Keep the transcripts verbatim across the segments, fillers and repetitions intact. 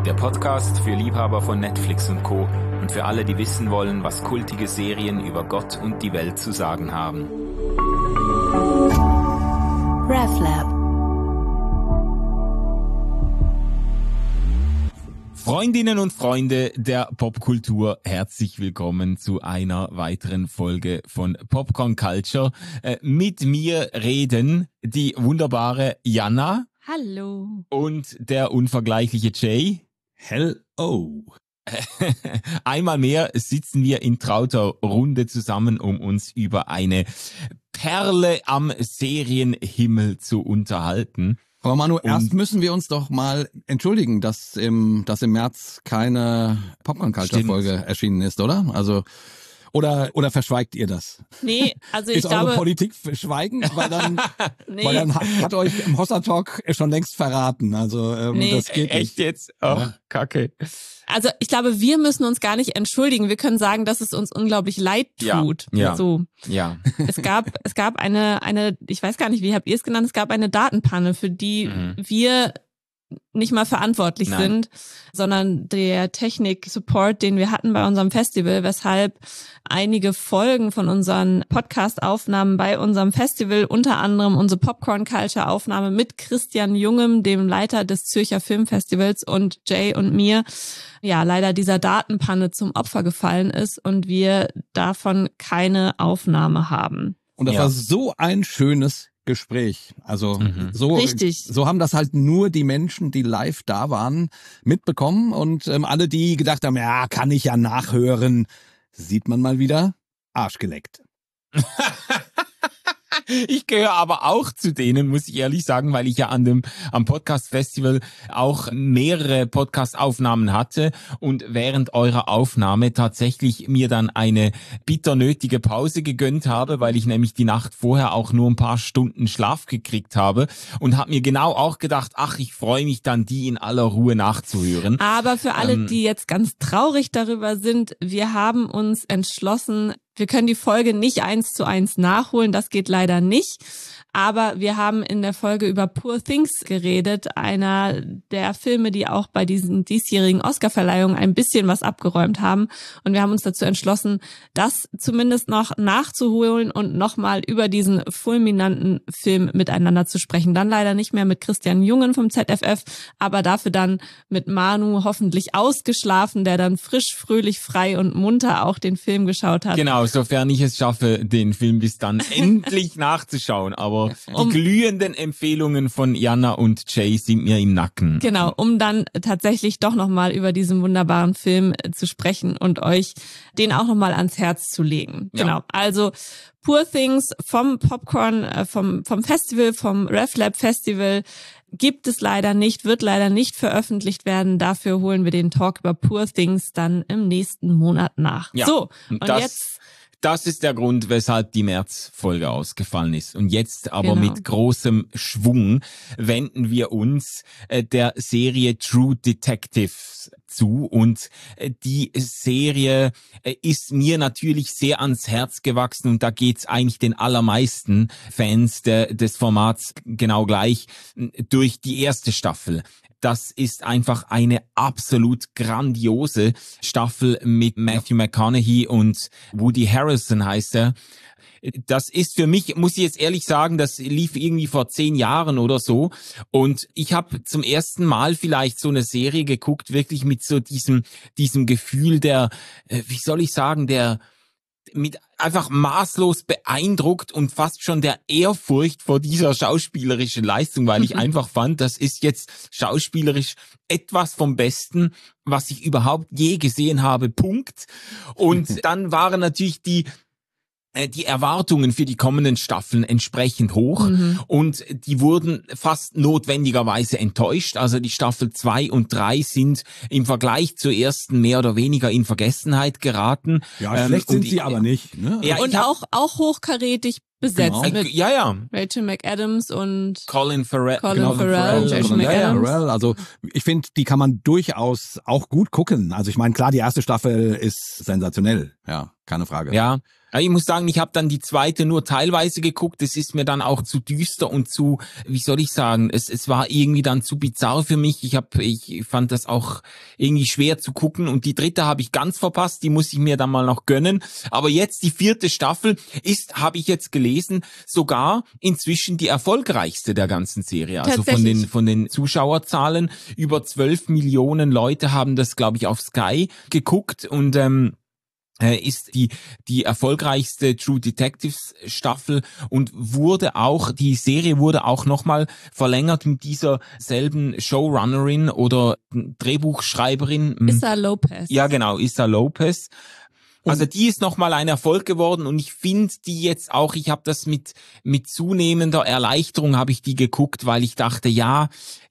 Der Podcast für Liebhaber von Netflix und Co. und für alle, die wissen wollen, was kultige Serien über Gott und die Welt zu sagen haben. RefLab. Freundinnen und Freunde der Popkultur, herzlich willkommen zu einer weiteren Folge von Popcorn Culture. Äh, mit mir reden die wunderbare Jana. Hallo. Und der unvergleichliche Jay. Hello. Einmal mehr sitzen wir in trauter Runde zusammen, um uns über eine Perle am Serienhimmel zu unterhalten. Aber Manu, Und erst müssen wir uns doch mal entschuldigen, dass im, dass im März keine Popcorn-Culture-Folge erschienen ist, oder? Also Oder, oder verschweigt ihr das? Nee, also ich ist glaube... Ist eure Politik verschweigen? Weil dann, nee. weil dann hat, hat euch im Hossa-Talk schon längst verraten. Also ähm, nee. das geht nicht. Echt jetzt? Oh, ja. Kacke. Also ich glaube, wir müssen uns gar nicht entschuldigen. Wir können sagen, dass es uns unglaublich leid tut. Ja, ja. So. Ja. Es gab, es gab eine, eine, ich weiß gar nicht, wie habt ihr es genannt? Es gab eine Datenpanne, für die mhm. wir nicht mal verantwortlich Nein. sind, sondern der Technik-Support, den wir hatten bei unserem Festival, weshalb einige Folgen von unseren Podcast-Aufnahmen bei unserem Festival, unter anderem unsere Popcorn-Culture-Aufnahme mit Christian Jungem, dem Leiter des Zürcher Filmfestivals, und Jay und mir, ja, leider dieser Datenpanne zum Opfer gefallen ist und wir davon keine Aufnahme haben. Und das ja. war so ein schönes Gespräch. Also mhm. so, Richtig. so haben das halt nur die Menschen, die live da waren, mitbekommen. Und ähm, alle, die gedacht haben, ja, kann ich ja nachhören, sieht man mal wieder, Arsch geleckt. Ich gehöre aber auch zu denen, muss ich ehrlich sagen, weil ich ja an dem am Podcast-Festival auch mehrere Podcast-Aufnahmen hatte und während eurer Aufnahme tatsächlich mir dann eine bitter nötige Pause gegönnt habe, weil ich nämlich die Nacht vorher auch nur ein paar Stunden Schlaf gekriegt habe und habe mir genau auch gedacht, ach, ich freue mich dann, die in aller Ruhe nachzuhören. Aber für alle, ähm, die jetzt ganz traurig darüber sind, wir haben uns entschlossen, wir können die Folge nicht eins zu eins nachholen, das geht leider nicht. Aber wir haben in der Folge über Poor Things geredet, einer der Filme, die auch bei diesen diesjährigen Oscarverleihungen ein bisschen was abgeräumt haben. Und wir haben uns dazu entschlossen, das zumindest noch nachzuholen und nochmal über diesen fulminanten Film miteinander zu sprechen. Dann leider nicht mehr mit Christian Jungen vom Z F F, aber dafür dann mit Manu, hoffentlich ausgeschlafen, der dann frisch, fröhlich, frei und munter auch den Film geschaut hat. Genau, sofern ich es schaffe, den Film bis dann endlich nachzuschauen. Aber die um, glühenden Empfehlungen von Jana und Jay sind mir im Nacken. Genau, um dann tatsächlich doch nochmal über diesen wunderbaren Film zu sprechen und euch den auch nochmal ans Herz zu legen. Ja. Genau, also Poor Things vom Popcorn, äh, vom, vom Festival, vom RefLab Festival gibt es leider nicht, wird leider nicht veröffentlicht werden. Dafür holen wir den Talk über Poor Things dann im nächsten Monat nach. Ja, so, und, und das, jetzt... Das ist der Grund, weshalb die März-Folge ausgefallen ist. Und jetzt aber genau. mit großem Schwung wenden wir uns äh, der Serie True Detectives zu. Und äh, die Serie äh, ist mir natürlich sehr ans Herz gewachsen. Und da geht's eigentlich den allermeisten Fans de, des Formats genau gleich durch die erste Staffel. Das ist einfach eine absolut grandiose Staffel mit Matthew McConaughey und Woody Harrelson heißt er. Das ist für mich, muss ich jetzt ehrlich sagen, das lief irgendwie vor zehn Jahren oder so. Und ich habe zum ersten Mal vielleicht so eine Serie geguckt, wirklich mit so diesem, diesem Gefühl der, wie soll ich sagen, der, mit einfach maßlos beeindruckt und fast schon der Ehrfurcht vor dieser schauspielerischen Leistung, weil ich einfach fand, das ist jetzt schauspielerisch etwas vom Besten, was ich überhaupt je gesehen habe, Punkt. Und dann waren natürlich die die Erwartungen für die kommenden Staffeln entsprechend hoch mhm. und die wurden fast notwendigerweise enttäuscht. Also die Staffel zwei und drei sind im Vergleich zur ersten mehr oder weniger in Vergessenheit geraten. Ja, ähm, schlecht sind sie ich, aber nicht. Ne? Ja, und hab, auch auch hochkarätig besetzt genau. mit ja, ja. Rachel McAdams und Colin Farrell. Colin genau, Farrell, Farrell. Rachel McAdams. Farrell. Also ich finde, die kann man durchaus auch gut gucken. Also ich meine, klar, die erste Staffel ist sensationell, ja. keine Frage. Ja. Ich muss sagen, ich habe dann die zweite nur teilweise geguckt. Es ist mir dann auch zu düster und zu, wie soll ich sagen, es es war irgendwie dann zu bizarr für mich. Ich hab, ich fand das auch irgendwie schwer zu gucken. Und die dritte habe ich ganz verpasst. Die muss ich mir dann mal noch gönnen. Aber jetzt die vierte Staffel ist, habe ich jetzt gelesen, sogar inzwischen die erfolgreichste der ganzen Serie. Also von den von den Zuschauerzahlen über zwölf Millionen Leute haben das, glaube ich, auf Sky geguckt und ähm, ist die die erfolgreichste True Detectives Staffel und wurde auch, die Serie wurde auch nochmal verlängert mit dieser selben Showrunnerin oder Drehbuchschreiberin. Issa Lopez. Ja, genau, Issa Lopez. Also die ist nochmal ein Erfolg geworden und ich finde die jetzt auch, ich habe das mit mit zunehmender Erleichterung habe ich die geguckt, weil ich dachte, ja,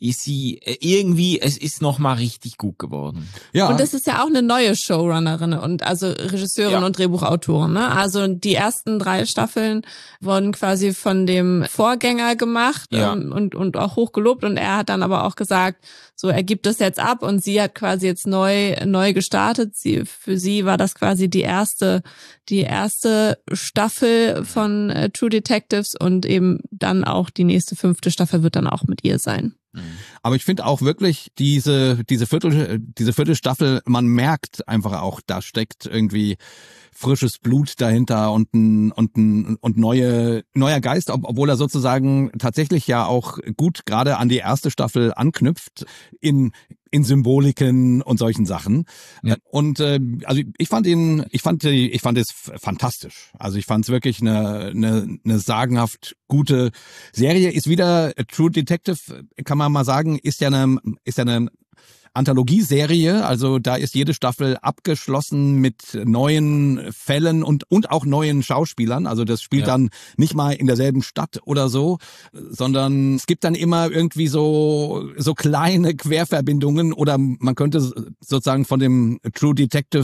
sie irgendwie, es ist nochmal richtig gut geworden. Ja. Und das ist ja auch eine neue Showrunnerin und also Regisseurin ja. und Drehbuchautorin, ne? Also die ersten drei Staffeln wurden quasi von dem Vorgänger gemacht ja. ähm, und und auch hochgelobt und er hat dann aber auch gesagt, so er gibt das jetzt ab und sie hat quasi jetzt neu neu gestartet. Sie für sie war das quasi die erste die erste Staffel von äh, True Detectives und eben dann auch die nächste fünfte Staffel wird dann auch mit ihr sein. Aber ich finde auch wirklich diese diese Viertel diese vierte Staffel, man merkt einfach auch, da steckt irgendwie frisches Blut dahinter und ein und ein und neue neuer Geist, ob, obwohl er sozusagen tatsächlich ja auch gut gerade an die erste Staffel anknüpft in in Symboliken und solchen Sachen. Ja. Und äh, also ich fand ihn, ich fand ich fand es fantastisch. Also ich fand es wirklich eine eine eine sagenhaft gute Serie. Ist wieder True Detective, kann man mal sagen, ist ja eine ist ja eine Anthologieserie, also da ist jede Staffel abgeschlossen mit neuen Fällen und und auch neuen Schauspielern, also das spielt ja. dann nicht mal in derselben Stadt oder so, sondern es gibt dann immer irgendwie so so kleine Querverbindungen oder man könnte sozusagen von dem True Detective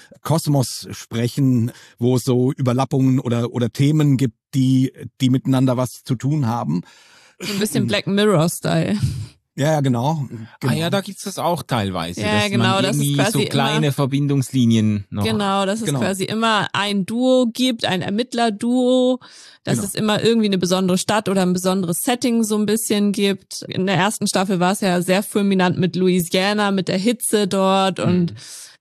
Kosmos sprechen, wo es so Überlappungen oder oder Themen gibt, die die miteinander was zu tun haben. So ein bisschen Black Mirror-Style. Ja, ja, genau, genau. Ah ja, da gibt's das auch teilweise. Ja, dass genau, man das ist quasi so kleine immer, Verbindungslinien noch. Genau, dass es genau. quasi immer ein Duo gibt, ein Ermittlerduo, dass genau. es immer irgendwie eine besondere Stadt oder ein besonderes Setting so ein bisschen gibt. In der ersten Staffel war es ja sehr fulminant mit Louisiana, mit der Hitze dort mhm. und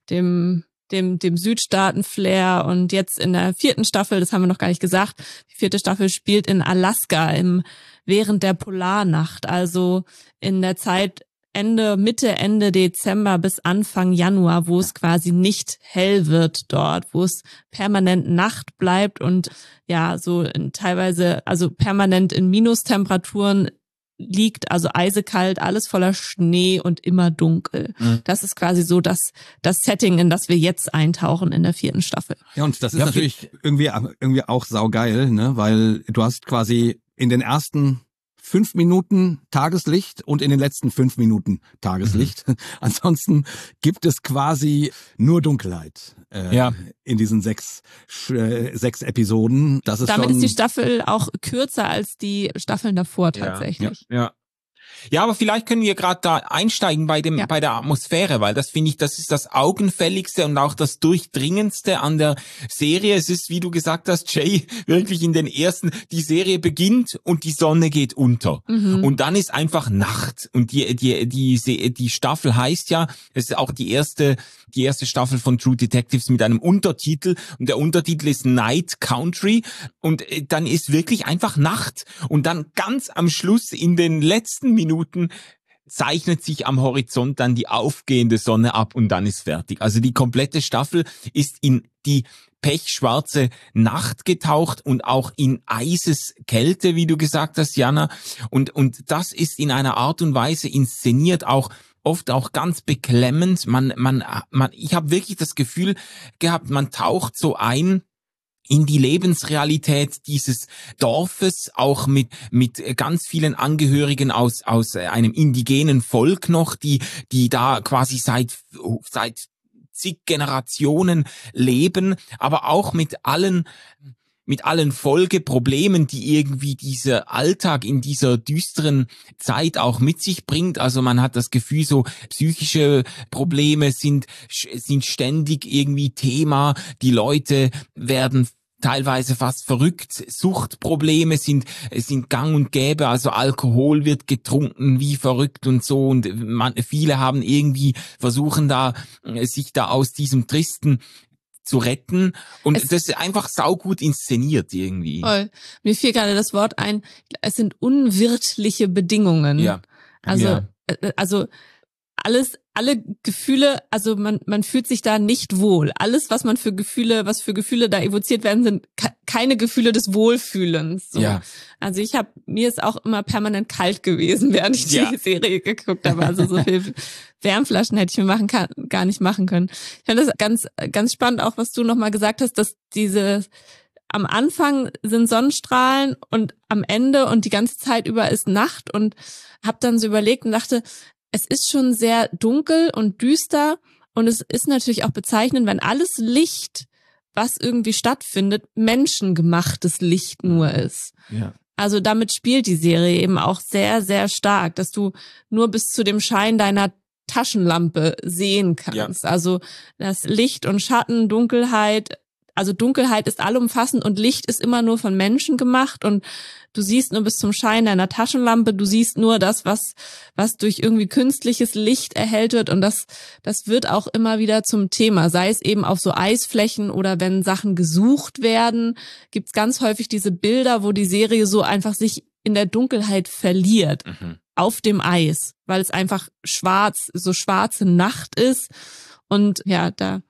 dem dem dem Südstaaten-Flair und jetzt in der vierten Staffel, das haben wir noch gar nicht gesagt, die vierte Staffel spielt in Alaska im während der Polarnacht, also in der Zeit Ende, Mitte, Ende Dezember bis Anfang Januar, wo es quasi nicht hell wird dort, wo es permanent Nacht bleibt und ja, so in, teilweise, also permanent in Minustemperaturen liegt, also eisekalt, alles voller Schnee und immer dunkel. Mhm. Das ist quasi so das das Setting, in das wir jetzt eintauchen in der vierten Staffel. Ja, und das ist ja, natürlich irgendwie irgendwie auch saugeil, ne, weil du hast quasi in den ersten fünf Minuten Tageslicht und in den letzten fünf Minuten Tageslicht. Mhm. Ansonsten gibt es quasi nur Dunkelheit äh, ja. in diesen sechs äh, sechs Episoden. Das ist Damit schon ist die Staffel auch kürzer als die Staffeln davor tatsächlich. Ja. ja. Ja, aber vielleicht können wir gerade da einsteigen bei dem, ja. bei der Atmosphäre, weil das finde ich, das ist das Augenfälligste und auch das Durchdringendste an der Serie. Es ist, wie du gesagt hast, Jay, wirklich in den ersten, die Serie beginnt und die Sonne geht unter. Mhm. Und dann ist einfach Nacht. Und die, die, die, die Staffel heißt ja, es ist auch die erste, die erste Staffel von True Detectives mit einem Untertitel. Und der Untertitel ist Night Country. Und dann ist wirklich einfach Nacht. Und dann ganz am Schluss in den letzten Minuten zeichnet sich am Horizont dann die aufgehende Sonne ab und dann ist fertig. Also die komplette Staffel ist in die pechschwarze Nacht getaucht und auch in Eiseskälte, wie du gesagt hast, Jana. Und, und das ist in einer Art und Weise inszeniert, auch oft auch ganz beklemmend. Man, man, man, ich habe wirklich das Gefühl gehabt, man taucht so ein in die Lebensrealität dieses Dorfes, auch mit mit ganz vielen Angehörigen aus aus einem indigenen Volk noch, die die da quasi seit seit zig Generationen leben, aber auch mit allen mit allen Folgeproblemen, die irgendwie dieser Alltag in dieser düsteren Zeit auch mit sich bringt. Also man hat das Gefühl, so psychische Probleme sind, sind ständig irgendwie Thema. Die Leute werden teilweise fast verrückt. Suchtprobleme sind, sind gang und gäbe. Also Alkohol wird getrunken wie verrückt und so. Und man, viele haben irgendwie versuchen da, sich da aus diesem Tristen zu retten. Und es das ist einfach saugut inszeniert irgendwie. Voll. Mir fiel gerade das Wort ein, es sind unwirtliche Bedingungen. Ja. Also, Ja. also alles, alle Gefühle, also man, man fühlt sich da nicht wohl. Alles, was man für Gefühle, was für Gefühle da evoziert werden, sind ke- keine Gefühle des Wohlfühlens. So. Ja. Also ich habe, mir ist auch immer permanent kalt gewesen, während ich Ja. die Serie geguckt habe. Also so viel Wärmflaschen hätte ich mir machen kann, gar nicht machen können. Ich fand das ganz, ganz spannend, auch was du nochmal gesagt hast, dass diese am Anfang sind Sonnenstrahlen und am Ende und die ganze Zeit über ist Nacht, und habe dann so überlegt und dachte, es ist schon sehr dunkel und düster, und es ist natürlich auch bezeichnend, wenn alles Licht, was irgendwie stattfindet, menschengemachtes Licht nur ist. Ja. Also damit spielt die Serie eben auch sehr, sehr stark, dass du nur bis zu dem Schein deiner Taschenlampe sehen kannst. Ja. Also das Licht und Schatten, Dunkelheit, also Dunkelheit ist allumfassend und Licht ist immer nur von Menschen gemacht, und du siehst nur bis zum Schein deiner Taschenlampe, du siehst nur das, was was durch irgendwie künstliches Licht erhellt wird, und das das wird auch immer wieder zum Thema, sei es eben auf so Eisflächen oder wenn Sachen gesucht werden, gibt's ganz häufig diese Bilder, wo die Serie so einfach sich in der Dunkelheit verliert, mhm. auf dem Eis, weil es einfach schwarz, so schwarze Nacht ist, und ja, da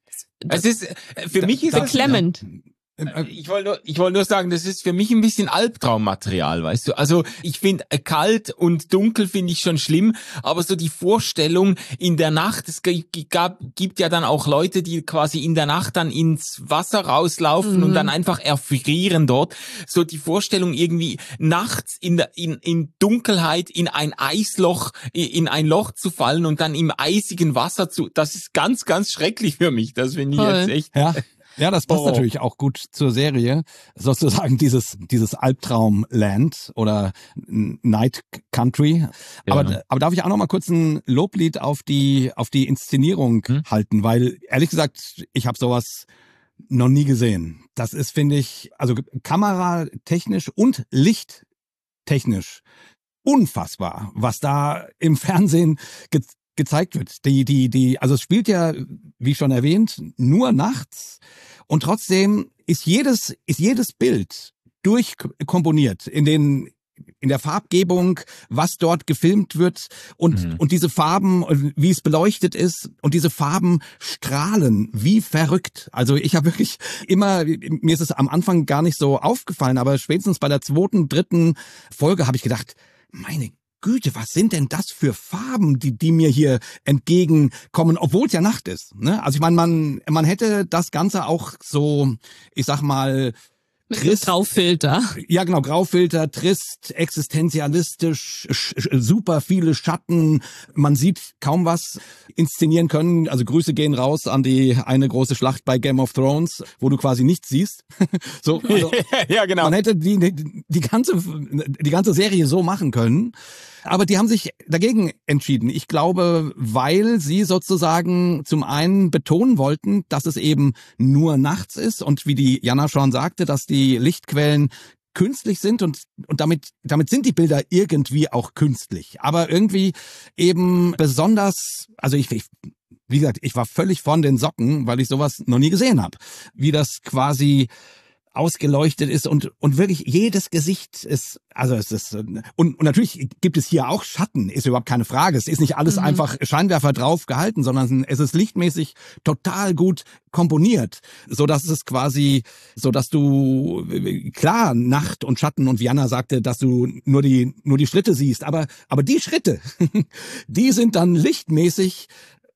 Es ist, für mich ist beklemmend. Das, ich wollte nur, ich wollte nur sagen, das ist für mich ein bisschen Albtraummaterial, weißt du? Also ich finde kalt und dunkel finde ich schon schlimm, aber so die Vorstellung in der Nacht, es gab, gibt ja dann auch Leute, die quasi in der Nacht dann ins Wasser rauslaufen mhm. und dann einfach erfrieren dort. So die Vorstellung irgendwie nachts in der, in, in Dunkelheit in ein Eisloch, in ein Loch zu fallen und dann im eisigen Wasser zu, das ist ganz, ganz schrecklich für mich. Das finde ich Voll. jetzt echt. Ja. Ja, das passt oh. natürlich auch gut zur Serie. Sozusagen dieses, dieses Albtraumland oder Night Country. Ja. Aber, aber darf ich auch noch mal kurz ein Loblied auf die, auf die Inszenierung hm? halten? Weil, ehrlich gesagt, ich habe sowas noch nie gesehen. Das ist, finde ich, also kameratechnisch und lichttechnisch unfassbar, was da im Fernsehen ge- gezeigt wird. Die, die, die, also es spielt ja, wie schon erwähnt, nur nachts, und trotzdem ist jedes, ist jedes Bild durchkomponiert in den, in der Farbgebung, was dort gefilmt wird, und, mhm. und diese Farben, wie es beleuchtet ist, und diese Farben strahlen wie verrückt. Also ich habe wirklich immer, mir ist es am Anfang gar nicht so aufgefallen, aber spätestens bei der zweiten, dritten Folge habe ich gedacht, meine Güte, was sind denn das für Farben, die die mir hier entgegenkommen, obwohl es ja Nacht ist, ne? Also ich meine, man man hätte das Ganze auch so, ich sag mal, trist, Graufilter. Ja, genau, Graufilter, trist, existenzialistisch, sch, super viele Schatten, man sieht kaum was inszenieren können. Also Grüße gehen raus an die eine große Schlacht bei Game of Thrones, wo du quasi nichts siehst. So, also, ja, genau. Man hätte die, die, die ganze, die ganze Serie so machen können. Aber die haben sich dagegen entschieden. Ich glaube, weil sie sozusagen zum einen betonen wollten, dass es eben nur nachts ist, und wie die Jana schon sagte, dass die Lichtquellen künstlich sind, und und damit damit sind die Bilder irgendwie auch künstlich. Aber irgendwie eben besonders, also ich, ich wie gesagt, ich war völlig von den Socken, weil ich sowas noch nie gesehen habe. Wie das quasi ausgeleuchtet ist, und und wirklich jedes Gesicht ist, also es ist, und, und natürlich gibt es hier auch Schatten, ist überhaupt keine Frage. Es ist nicht alles mhm. einfach Scheinwerfer drauf gehalten, sondern es ist lichtmäßig total gut komponiert, so dass es quasi, so dass du, klar, Nacht und Schatten, und Vianna sagte, dass du nur die nur die Schritte siehst, aber aber die Schritte, die sind dann lichtmäßig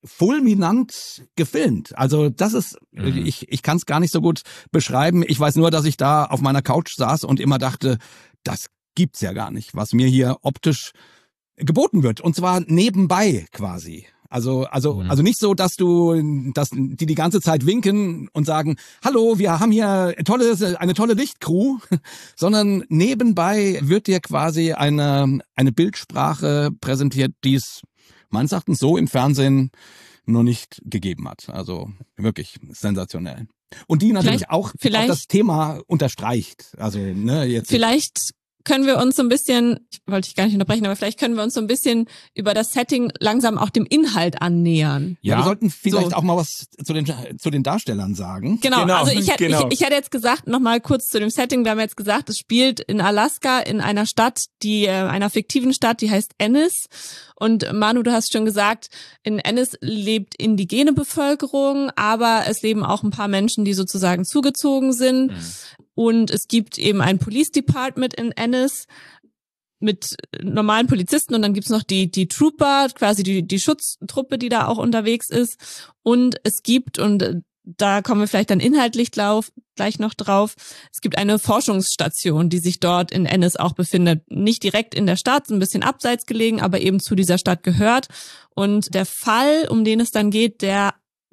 fulminant gefilmt. Also das ist, mhm. ich ich kann es gar nicht so gut beschreiben. Ich weiß nur, dass ich da auf meiner Couch saß und immer dachte, das gibt's ja gar nicht, was mir hier optisch geboten wird. Und zwar nebenbei quasi. Also, also, also nicht so, dass du, dass die die ganze Zeit winken und sagen, hallo, wir haben hier tolle, eine tolle Lichtcrew, sondern nebenbei wird dir quasi eine, eine Bildsprache präsentiert, die es meines Erachtens so im Fernsehen noch nicht gegeben hat. Also wirklich sensationell. Und die natürlich Vielleicht- auch, vielleicht- auch das Thema unterstreicht. Also, ne, jetzt. Vielleicht können wir uns so ein bisschen, ich wollte dich gar nicht unterbrechen, aber vielleicht können wir uns so ein bisschen über das Setting langsam auch dem Inhalt annähern. Ja, Ja, wir sollten vielleicht so. auch mal was zu den, zu den Darstellern sagen. Genau, Genau, also ich hätte genau. ich, ich hätte jetzt gesagt, nochmal kurz zu dem Setting, wir haben jetzt gesagt, es spielt in Alaska in einer Stadt, die äh, einer fiktiven Stadt, die heißt Ennis. Und Manu, du hast schon gesagt, in Ennis lebt indigene Bevölkerung, aber es leben auch ein paar Menschen, die sozusagen zugezogen sind. Mhm. Und es gibt eben ein Police Department in Ennis mit normalen Polizisten und dann gibt's noch die die Trooper, quasi die die Schutztruppe, die da auch unterwegs ist. Und es gibt, und da kommen wir vielleicht dann inhaltlich drauf, gleich noch drauf, es gibt eine Forschungsstation, die sich dort in Ennis auch befindet. Nicht direkt in der Stadt, ein bisschen abseits gelegen, aber eben zu dieser Stadt gehört. Und der Fall, um den es dann geht, der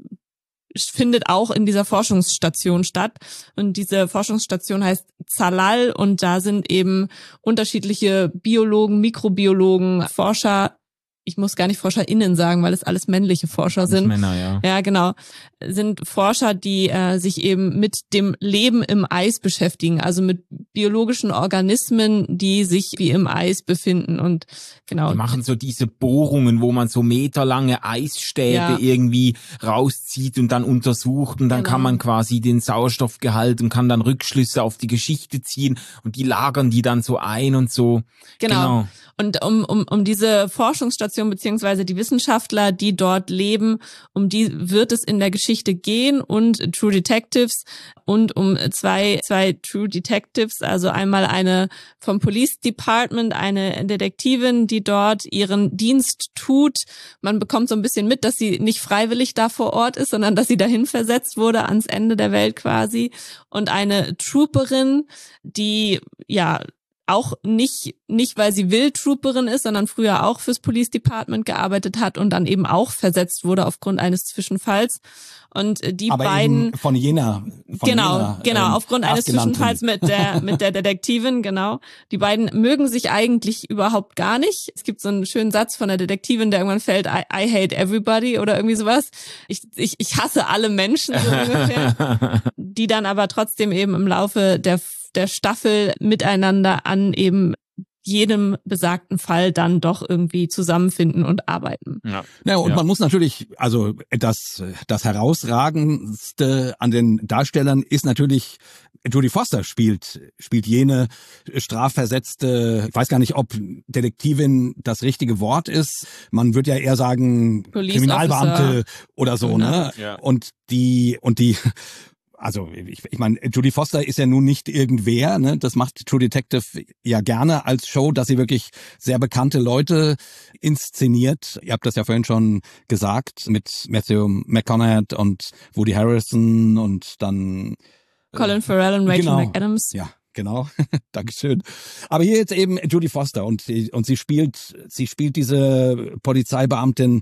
findet auch in dieser Forschungsstation statt. Und diese Forschungsstation heißt Zalal und da sind eben unterschiedliche Biologen, Mikrobiologen, Forscher, ich muss gar nicht ForscherInnen sagen, weil es alles männliche Forscher Alles sind. Männer, ja. Ja, genau. Sind Forscher, die äh, sich eben mit dem Leben im Eis beschäftigen, also mit biologischen Organismen, die sich wie im Eis befinden. Und genau. Die machen so diese Bohrungen, wo man so meterlange Eisstäbe Ja. irgendwie rauszieht und dann untersucht und dann Genau. kann man quasi den Sauerstoffgehalt und kann dann Rückschlüsse auf die Geschichte ziehen und die lagern die dann so ein und so. Genau. Und um, um, um diese Forschungsstation beziehungsweise die Wissenschaftler, die dort leben, um die wird es in der Geschichte gehen und True Detectives und um zwei, zwei True Detectives, also einmal eine vom Police Department, eine Detektivin, die dort ihren Dienst tut. Man bekommt so ein bisschen mit, dass sie nicht freiwillig da vor Ort ist, sondern dass sie dahin versetzt wurde ans Ende der Welt quasi. Und eine Trooperin, die, ja, auch nicht, nicht weil sie will Trooperin ist, sondern früher auch fürs Police Department gearbeitet hat und dann eben auch versetzt wurde aufgrund eines Zwischenfalls. Und die Aber beiden, eben von jener, von genau, jener, genau, ähm, aufgrund eines Erstgenannten. Zwischenfalls mit der, mit der Detektivin, genau. Die beiden mögen sich eigentlich überhaupt gar nicht. Es gibt so einen schönen Satz von der Detektivin, der irgendwann fällt, I, I hate everybody oder irgendwie sowas. Ich, ich, ich hasse alle Menschen, so ungefähr. Die dann aber trotzdem eben im Laufe der der Staffel miteinander an eben jedem besagten Fall dann doch irgendwie zusammenfinden und arbeiten. Ja. Ja, und Ja. man muss natürlich, also das, das Herausragendste an den Darstellern ist natürlich, Jodie Foster spielt, spielt jene strafversetzte, ich weiß gar nicht, ob Detektivin das richtige Wort ist. Man würde ja eher sagen, Police Kriminalbeamte Officer. oder so, Genau. ne? Ja. Und die, und die, also ich, ich meine, Jodie Foster ist ja nun nicht irgendwer, ne? Das macht True Detective ja gerne als Show, dass sie wirklich sehr bekannte Leute inszeniert. Ihr habt das ja vorhin schon gesagt mit Matthew McConaughey und Woody Harrelson und dann Colin Farrell und Rachel genau. McAdams. Ja, genau. Dankeschön. Aber hier jetzt eben Jodie Foster und die- und sie spielt sie spielt diese Polizeibeamtin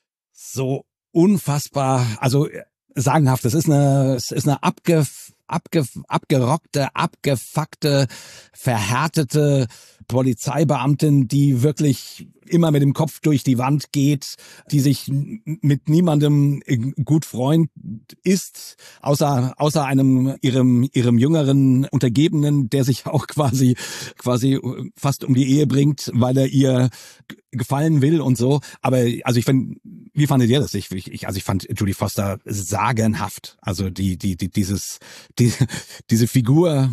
so unfassbar, also sagenhaft. Es ist eine es ist eine abge, abge, abgerockte, abgefuckte, verhärtete Polizeibeamtin, die wirklich immer mit dem Kopf durch die Wand geht, die sich n- mit niemandem gut Freund ist, außer außer einem ihrem ihrem jüngeren Untergebenen, der sich auch quasi quasi fast um die Ehe bringt, weil er ihr g- gefallen will und so. Aber also ich finde, wie fandet ihr das? Ich, ich also ich fand Jodie Foster sagenhaft. Also die die die dieses die diese Figur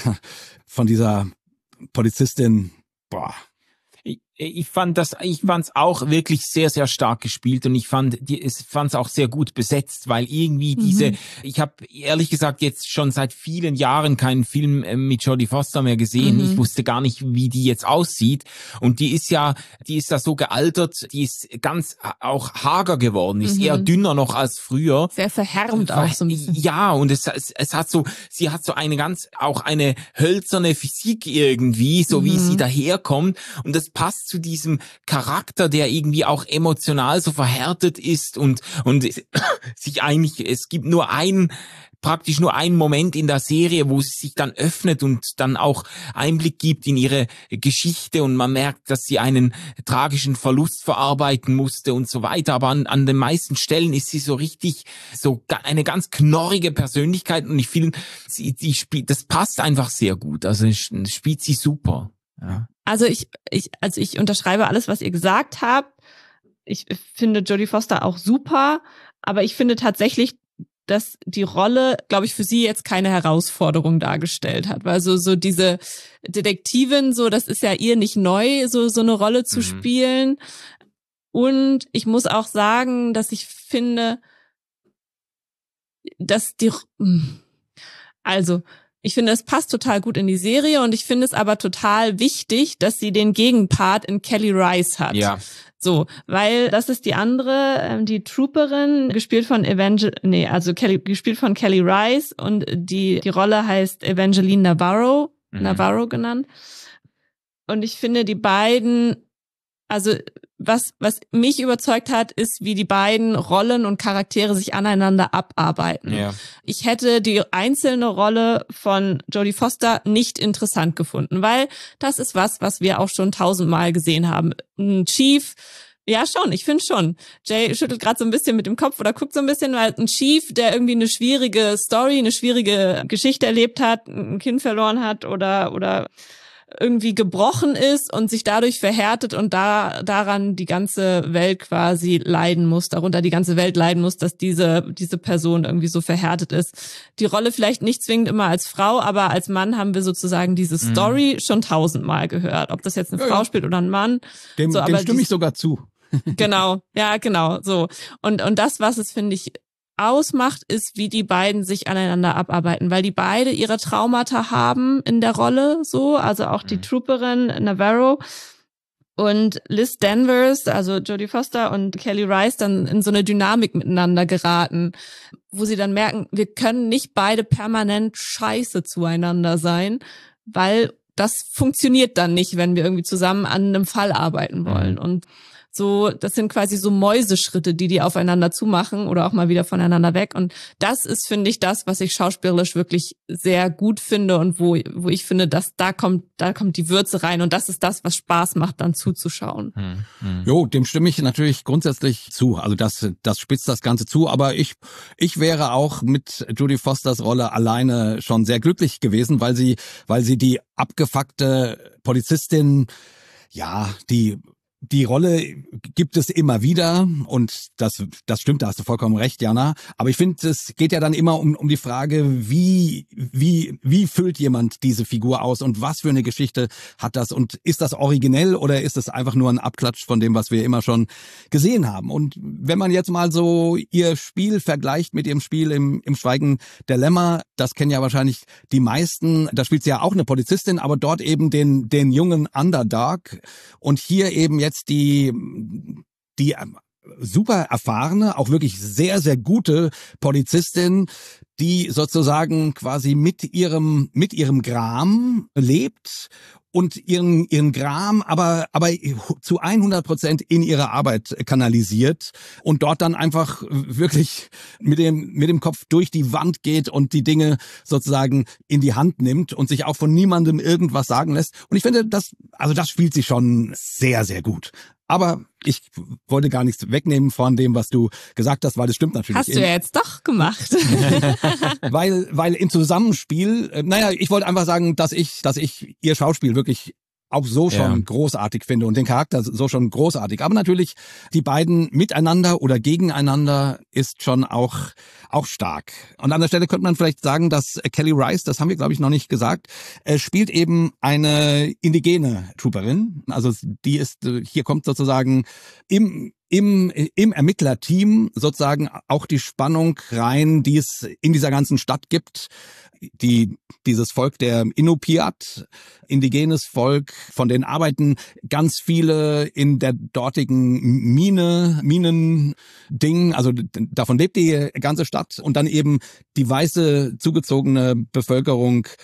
von dieser Polizistin, boah. Ich, ich fand das, ich fand's auch wirklich sehr, sehr stark gespielt und ich fand, die, es fand's auch sehr gut besetzt, weil irgendwie diese, Mhm. ich habe ehrlich gesagt jetzt schon seit vielen Jahren keinen Film äh, mit Jodie Foster mehr gesehen. Mhm. Ich wusste gar nicht, wie die jetzt aussieht und die ist ja, die ist ja so gealtert, die ist ganz auch hager geworden, ist Mhm. eher dünner noch als früher. Sehr verhärmt auch so ein bisschen. Ja, und es, es, es hat so, sie hat so eine ganz, auch eine hölzerne Physik irgendwie, so wie Mhm. sie daherkommt. Und das passt passt zu diesem Charakter, der irgendwie auch emotional so verhärtet ist und und sich eigentlich, es gibt nur einen, praktisch nur einen Moment in der Serie, wo sie sich dann öffnet und dann auch Einblick gibt in ihre Geschichte und man merkt, dass sie einen tragischen Verlust verarbeiten musste und so weiter. Aber an, an den meisten Stellen ist sie so richtig, so eine ganz knorrige Persönlichkeit und ich finde, sie, die spielt, das passt einfach sehr gut. Also spielt sie super. Ja. Also ich, ich, also ich unterschreibe alles, was ihr gesagt habt. Ich finde Jodie Foster auch super, aber ich finde tatsächlich, dass die Rolle, glaube ich, für sie jetzt keine Herausforderung dargestellt hat. Weil so, so diese Detektivin, so, das ist ja ihr nicht neu, so, so eine Rolle zu mhm. spielen. Und ich muss auch sagen, dass ich finde, dass die, also, ich finde, es passt total gut in die Serie und ich finde es aber total wichtig, dass sie den Gegenpart in Kelly Rice hat. Ja. So, weil das ist die andere, die Trooperin, gespielt von Evangel, nee, also Kelly, gespielt von Kelly Rice und die die Rolle heißt Evangeline Navarro, mhm. Navarro genannt. Und ich finde die beiden, also was was mich überzeugt hat, ist, wie die beiden Rollen und Charaktere sich aneinander abarbeiten. Ja. Ich hätte die einzelne Rolle von Jodie Foster nicht interessant gefunden, weil das ist was, was wir auch schon tausendmal gesehen haben. Ein Chief, ja schon, ich finde schon. Jay schüttelt gerade so ein bisschen mit dem Kopf oder guckt so ein bisschen, weil ein Chief, der irgendwie eine schwierige Story, eine schwierige Geschichte erlebt hat, ein Kind verloren hat oder oder irgendwie gebrochen ist und sich dadurch verhärtet und da daran die ganze Welt quasi leiden muss, darunter die ganze Welt leiden muss, dass diese diese Person irgendwie so verhärtet ist. Die Rolle vielleicht nicht zwingend immer als Frau, aber als Mann haben wir sozusagen diese Story mhm. schon tausendmal gehört. Ob das jetzt eine ja, Frau spielt oder ein Mann. Dem, so, dem aber stimme ich sogar zu. Genau, ja, genau, so. Und und das, was es, finde ich, ausmacht, ist, wie die beiden sich aneinander abarbeiten, weil die beide ihre Traumata haben in der Rolle, so, also auch die mhm. Trooperin Navarro und Liz Danvers, also Jodie Foster und Kelly Rice dann in so eine Dynamik miteinander geraten, wo sie dann merken, wir können nicht beide permanent scheiße zueinander sein, weil das funktioniert dann nicht, wenn wir irgendwie zusammen an einem Fall arbeiten wollen. Mhm. Und so, das sind quasi so Mäuseschritte, die die aufeinander zumachen oder auch mal wieder voneinander weg. Und das ist, finde ich, das, was ich schauspielerisch wirklich sehr gut finde und wo wo ich finde, dass da kommt da kommt die Würze rein und das ist das, was Spaß macht, dann zuzuschauen. Hm, hm. Jo, dem stimme ich natürlich grundsätzlich zu. Also das das spitzt das Ganze zu. Aber ich ich wäre auch mit Jodie Fosters Rolle alleine schon sehr glücklich gewesen, weil sie weil sie die abgefuckte Polizistin, ja, die Die Rolle gibt es immer wieder und das das stimmt, da hast du vollkommen recht, Jana. Aber ich finde, es geht ja dann immer um um die Frage, wie wie wie füllt jemand diese Figur aus und was für eine Geschichte hat das und ist das originell oder ist es einfach nur ein Abklatsch von dem, was wir immer schon gesehen haben? Und wenn man jetzt mal so ihr Spiel vergleicht mit ihrem Spiel im im Schweigen der Lämmer, das kennen ja wahrscheinlich die meisten. Da spielt sie ja auch eine Polizistin, aber dort eben den den jungen Underdog und hier eben jetzt Jetzt die, die super erfahrene, auch wirklich sehr, sehr gute Polizistin, die sozusagen quasi mit ihrem, mit ihrem Gram lebt und ihren, ihren Gram aber, aber zu hundert Prozent in ihre Arbeit kanalisiert und dort dann einfach wirklich mit dem, mit dem Kopf durch die Wand geht und die Dinge sozusagen in die Hand nimmt und sich auch von niemandem irgendwas sagen lässt. Und ich finde, das, also das spielt sie schon sehr, sehr gut. Aber ich wollte gar nichts wegnehmen von dem, was du gesagt hast, weil das stimmt natürlich. Hast du ja jetzt doch gemacht. weil, weil im Zusammenspiel, äh, naja, ich wollte einfach sagen, dass ich, dass ich ihr Schauspiel wirklich auch so schon ja. großartig finde und den Charakter so schon großartig. Aber natürlich die beiden miteinander oder gegeneinander ist schon auch auch stark. Und an der Stelle könnte man vielleicht sagen, dass Kelly Rice, das haben wir glaube ich noch nicht gesagt, äh, spielt eben eine indigene Trooperin. Also die ist, hier kommt sozusagen im im im Ermittlerteam sozusagen auch die Spannung rein, die es in dieser ganzen Stadt gibt. Die dieses Volk der Inupiat, indigenes Volk, von denen arbeiten ganz viele in der dortigen Mine, Minending, also davon lebt die ganze Stadt und dann eben die weiße zugezogene Bevölkerung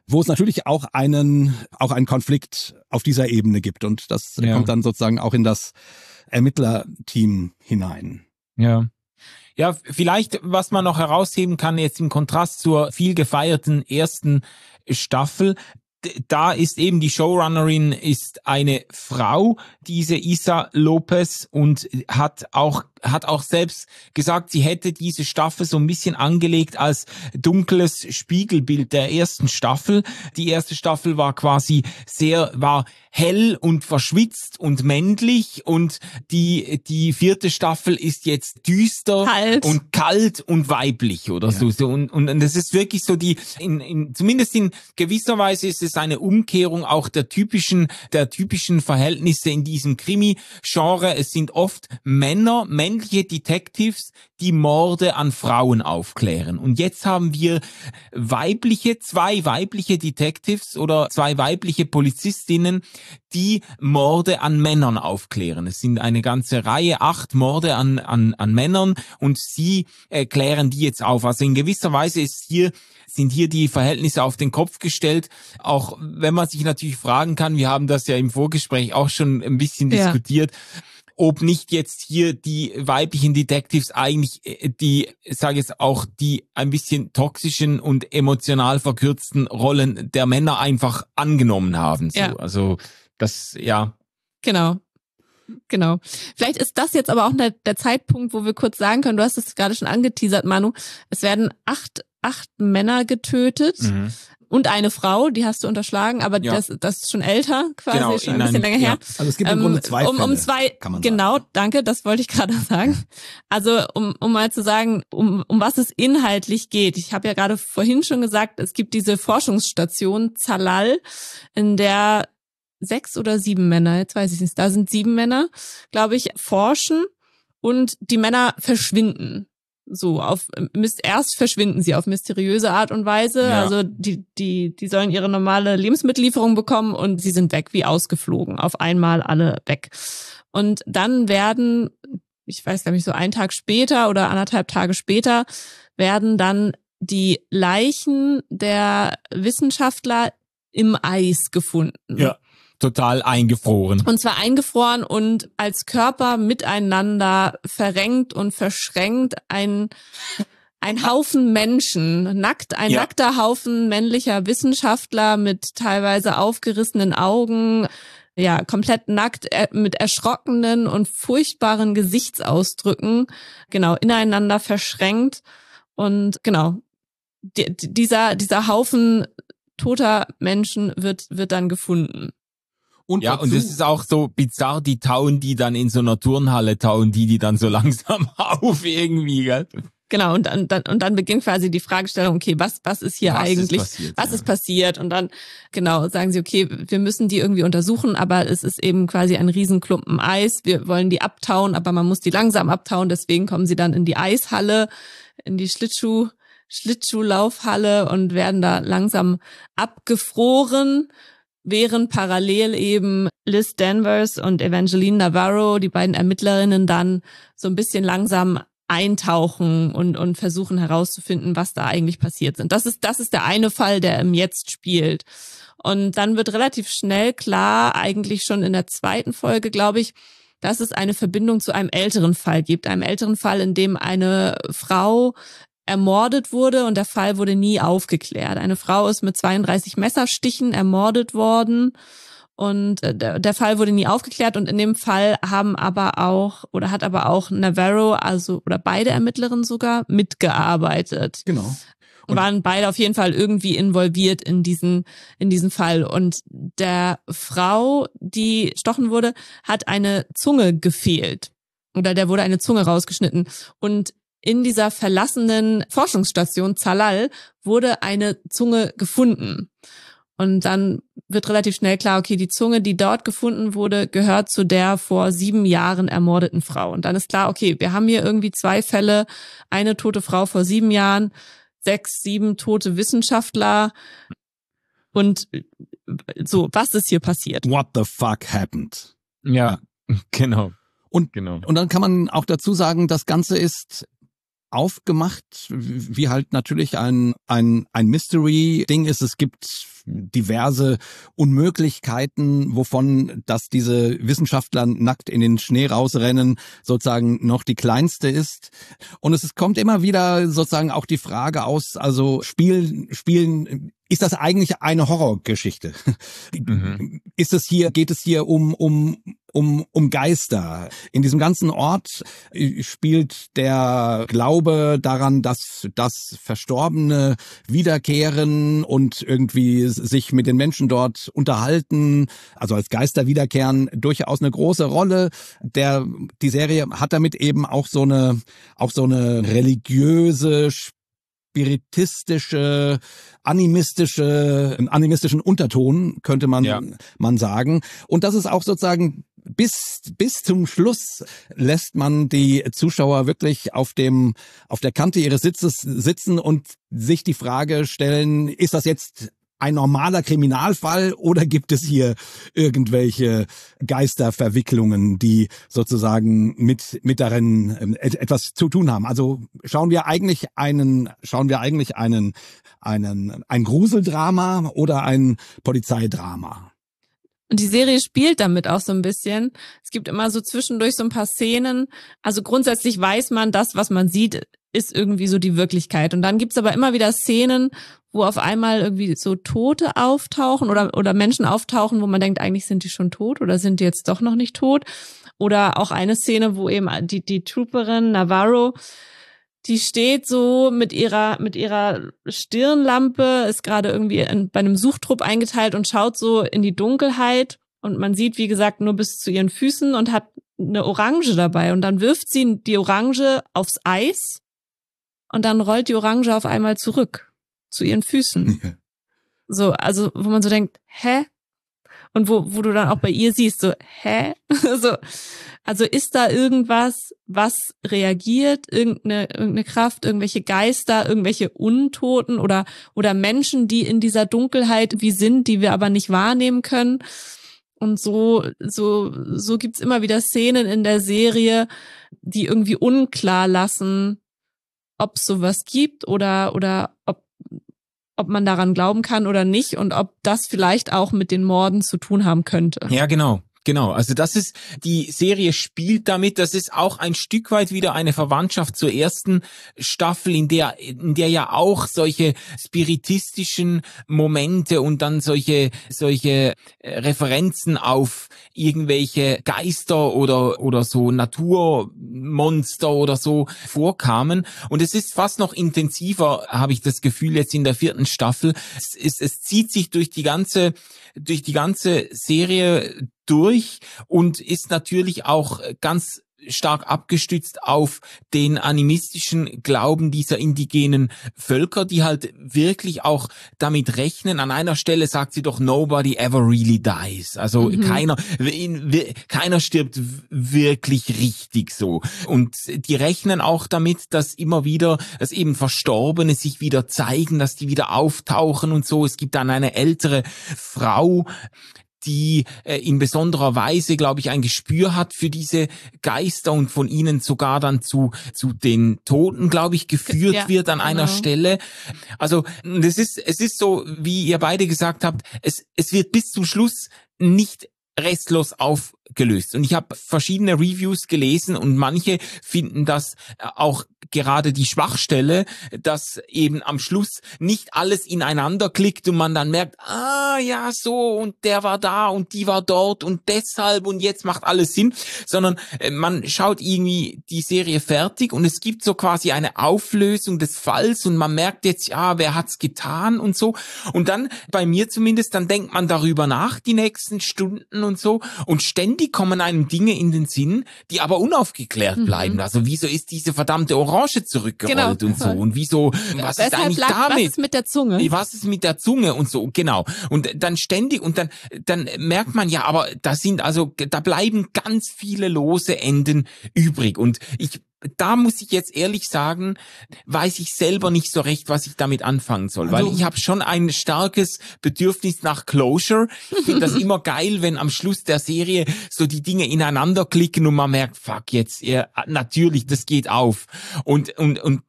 wo es natürlich auch einen, auch einen Konflikt auf dieser Ebene gibt. Und das Ja. kommt dann sozusagen auch in das Ermittlerteam hinein. Ja. Ja, vielleicht, was man noch herausheben kann, jetzt im Kontrast zur viel gefeierten ersten Staffel, d- da ist eben die Showrunnerin ist eine Frau, diese Issa Lopez, und hat auch hat auch selbst gesagt, sie hätte diese Staffel so ein bisschen angelegt als dunkles Spiegelbild der ersten Staffel. Die erste Staffel war quasi sehr, war hell und verschwitzt und männlich, und die, die vierte Staffel ist jetzt düster Kalt. und kalt und weiblich oder so. so. Und, und, und das ist wirklich so die, in, in, zumindest in gewisser Weise ist es eine Umkehrung auch der typischen, der typischen Verhältnisse in diesem Krimi-Genre. Es sind oft Männer, männliche Detectives, die Morde an Frauen aufklären. Und jetzt haben wir weibliche, zwei weibliche Detectives oder zwei weibliche Polizistinnen, die Morde an Männern aufklären. Es sind eine ganze Reihe, acht Morde an, an, an Männern, und sie äh, klären die jetzt auf. Also in gewisser Weise ist hier, sind hier die Verhältnisse auf den Kopf gestellt. Auch wenn man sich natürlich fragen kann, wir haben das ja im Vorgespräch auch schon ein bisschen Ja. diskutiert, ob nicht jetzt hier die weiblichen Detectives eigentlich äh, die, sage ich jetzt auch, die ein bisschen toxischen und emotional verkürzten Rollen der Männer einfach angenommen haben. So. Ja. Also das, ja. Genau. Genau. Vielleicht ist das jetzt aber auch der, der Zeitpunkt, wo wir kurz sagen können, du hast es gerade schon angeteasert, Manu, es werden acht, acht Männer getötet. Mhm. Und eine Frau, die hast du unterschlagen, aber Ja. das, das ist schon älter, quasi, Genau, schon in ein bisschen einem- länger her. ja. Also es gibt im Ähm, Grunde zwei um, Fälle, um zwei, kann man genau, sagen. danke, das wollte ich gerade sagen. Also um, um mal zu sagen, um, um was es inhaltlich geht. Ich habe ja gerade vorhin schon gesagt, es gibt diese Forschungsstation Zalal, in der sechs oder sieben Männer, jetzt weiß ich nicht, da sind sieben Männer, glaube ich, forschen, und die Männer verschwinden. So, auf, erst verschwinden sie auf mysteriöse Art und Weise. Ja. Also die, die, die sollen ihre normale Lebensmittellieferung bekommen, und sie sind weg, wie ausgeflogen. Auf einmal alle weg. Und dann werden, ich weiß gar nicht, so einen Tag später oder anderthalb Tage später, werden dann die Leichen der Wissenschaftler im Eis gefunden. Ja. Total eingefroren. Und zwar eingefroren und als Körper miteinander verrenkt und verschränkt, ein, ein Haufen Menschen, nackt, ein Ja. nackter Haufen männlicher Wissenschaftler mit teilweise aufgerissenen Augen, ja, komplett nackt, äh, mit erschrockenen und furchtbaren Gesichtsausdrücken, genau, ineinander verschränkt. Und genau, die, dieser, dieser Haufen toter Menschen wird, wird dann gefunden. Und Ja, dazu, und es ist auch so bizarr, die tauen die dann in so einer Turnhalle, tauen die die dann so langsam auf irgendwie, gell? Genau, und dann, dann, und dann beginnt quasi die Fragestellung, okay, was, was ist hier Was ist eigentlich, passiert, was ja. ist passiert? Und dann, genau, sagen sie, okay, wir müssen die irgendwie untersuchen, aber es ist eben quasi ein Riesenklumpen Eis. Wir wollen die abtauen, aber man muss die langsam abtauen, deswegen kommen sie dann in die Eishalle, in die Schlittschuh, Schlittschuhlaufhalle und werden da langsam abgefroren, während parallel eben Liz Danvers und Evangeline Navarro, die beiden Ermittlerinnen, dann so ein bisschen langsam eintauchen und, und versuchen herauszufinden, was da eigentlich passiert sind. Das ist, das ist der eine Fall, der im Jetzt spielt. Und dann wird relativ schnell klar, eigentlich schon in der zweiten Folge, glaube ich, dass es eine Verbindung zu einem älteren Fall gibt. Einem älteren Fall, in dem eine Frau ermordet wurde und der Fall wurde nie aufgeklärt. Eine Frau ist mit zweiunddreißig Messerstichen ermordet worden und der, der Fall wurde nie aufgeklärt, und in dem Fall haben aber auch, oder hat aber auch Navarro, also, oder beide Ermittlerinnen sogar, mitgearbeitet. genau. Und waren beide auf jeden Fall irgendwie involviert in diesen, in diesen Fall. Und der Frau, die gestochen wurde, hat eine Zunge gefehlt. Oder der wurde eine Zunge rausgeschnitten. Und in dieser verlassenen Forschungsstation Zalal wurde eine Zunge gefunden. Und dann wird relativ schnell klar, okay, die Zunge, die dort gefunden wurde, gehört zu der vor sieben Jahren ermordeten Frau. Und dann ist klar, okay, wir haben hier irgendwie zwei Fälle, eine tote Frau vor sieben Jahren, sechs, sieben tote Wissenschaftler. Und so, was ist hier passiert? What the fuck happened? Ja, genau. Und, genau. und dann kann man auch dazu sagen, das Ganze ist aufgemacht, wie halt natürlich ein ein ein Mystery-Ding ist. Es gibt diverse Unmöglichkeiten, wovon, dass diese Wissenschaftler nackt in den Schnee rausrennen, sozusagen noch die kleinste ist. Und es kommt immer wieder sozusagen auch die Frage aus, also spielen, spielen, ist das eigentlich eine Horrorgeschichte? Mhm. Ist es hier, geht es hier um, um, um, um Geister? In diesem ganzen Ort spielt der Glaube daran, dass, dass Verstorbene wiederkehren und irgendwie sich mit den Menschen dort unterhalten, also als Geister wiederkehren, durchaus eine große Rolle. Der, die Serie hat damit eben auch so eine, auch so eine religiöse, spiritistische, animistische, animistischen Unterton, könnte man, ja. man sagen. Und das ist auch sozusagen bis, bis zum Schluss lässt man die Zuschauer wirklich auf dem, auf der Kante ihres Sitzes sitzen und sich die Frage stellen, ist das jetzt ein normaler Kriminalfall oder gibt es hier irgendwelche Geisterverwicklungen, die sozusagen mit mit darin etwas zu tun haben? Also schauen wir eigentlich einen schauen wir eigentlich einen einen ein Gruseldrama oder ein Polizeidrama? Und die Serie spielt damit auch so ein bisschen. Es gibt immer so zwischendurch so ein paar Szenen. Also grundsätzlich weiß man, das, was man sieht, ist irgendwie so die Wirklichkeit. Und dann gibt's aber immer wieder Szenen, wo auf einmal irgendwie so Tote auftauchen oder oder Menschen auftauchen, wo man denkt, eigentlich sind die schon tot oder sind die jetzt doch noch nicht tot. Oder auch eine Szene, wo eben die die Trooperin Navarro, die steht so mit ihrer mit ihrer Stirnlampe, ist gerade irgendwie in, bei einem Suchtrupp eingeteilt und schaut so in die Dunkelheit und man sieht, wie gesagt, nur bis zu ihren Füßen und hat eine Orange dabei und dann wirft sie die Orange aufs Eis und dann rollt die Orange auf einmal zurück zu ihren Füßen. Ja. So, also wo man so denkt, hä? Und wo wo du dann auch bei ihr siehst, so, hä? so, also ist da irgendwas, was reagiert, irgendeine irgendeine Kraft, irgendwelche Geister, irgendwelche Untoten oder oder Menschen, die in dieser Dunkelheit wie sind, die wir aber nicht wahrnehmen können. Und so so so gibt's immer wieder Szenen in der Serie, die irgendwie unklar lassen, ob es sowas gibt oder oder ob ob man daran glauben kann oder nicht und ob das vielleicht auch mit den Morden zu tun haben könnte. Ja, genau. Genau, also das ist, die Serie spielt damit, das ist auch ein Stück weit wieder eine Verwandtschaft zur ersten Staffel, in der, in der ja auch solche spiritistischen Momente und dann solche, solche Referenzen auf irgendwelche Geister oder, oder so Naturmonster oder so vorkamen. Und es ist fast noch intensiver, habe ich das Gefühl, jetzt in der vierten Staffel. Es ist, es zieht sich durch die ganze, durch die ganze Serie durch und ist natürlich auch ganz stark abgestützt auf den animistischen Glauben dieser indigenen Völker, die halt wirklich auch damit rechnen. An einer Stelle sagt sie doch, nobody ever really dies. Also mhm. keiner, keiner stirbt wirklich richtig so. Und die rechnen auch damit, dass immer wieder, dass eben Verstorbene sich wieder zeigen, dass die wieder auftauchen und so. Es gibt dann eine ältere Frau, die äh, in besonderer Weise, glaube ich, ein Gespür hat für diese Geister und von ihnen sogar dann zu zu den Toten, glaube ich, geführt ja, wird an genau. einer Stelle. Also das ist es ist so, wie ihr beide gesagt habt, es es wird bis zum Schluss nicht restlos aufgelöst. Und ich habe verschiedene Reviews gelesen und manche finden das auch gerade die Schwachstelle, dass eben am Schluss nicht alles ineinander klickt und man dann merkt, ah ja, so und der war da und die war dort und deshalb und jetzt macht alles Sinn, sondern man schaut irgendwie die Serie fertig und es gibt so quasi eine Auflösung des Falls und man merkt jetzt, ja, wer hat's getan und so. Und dann, bei mir zumindest, dann denkt man darüber nach, die nächsten Stunden und so und ständig kommen einem Dinge in den Sinn, die aber unaufgeklärt mhm. bleiben. Also wieso ist diese verdammte Orange zurückgerollt genau. und so und wieso, was ja, ist eigentlich lag, damit? Was ist mit der Zunge? Was ist mit der Zunge und so, genau. Und dann ständig und dann dann merkt man ja, aber da sind also, da bleiben ganz viele lose Enden übrig und ich da muss ich jetzt ehrlich sagen, weiß ich selber nicht so recht, was ich damit anfangen soll, weil also, ich habe schon ein starkes Bedürfnis nach Closure. Ich finde das immer geil, wenn am Schluss der Serie so die Dinge ineinander klicken und man merkt, fuck jetzt, ja, natürlich, das geht auf. Und und und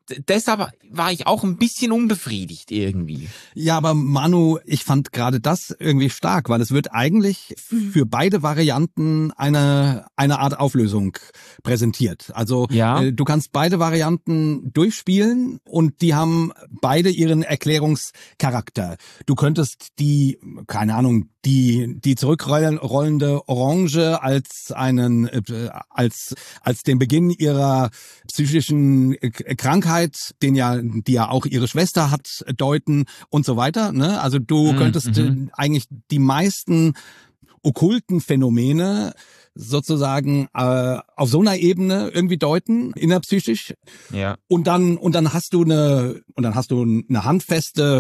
d- deshalb war ich auch ein bisschen unbefriedigt irgendwie. Ja, aber Manu, ich fand gerade das irgendwie stark, weil es wird eigentlich für beide Varianten eine eine Art Auflösung präsentiert. Also Ja. äh, du kannst beide Varianten durchspielen und die haben beide ihren Erklärungscharakter. Du könntest die, keine Ahnung, die die zurückrollende Orange als einen äh, als als den Beginn ihrer psychischen äh, Krankheit, den ja die ja auch ihre Schwester hat, deuten und so weiter. Ne? Also du Mhm, könntest mhm. äh, eigentlich die meisten okkulten Phänomene sozusagen äh, auf so einer Ebene irgendwie deuten, innerpsychisch. Ja. Und dann und dann hast du eine und dann hast du eine handfeste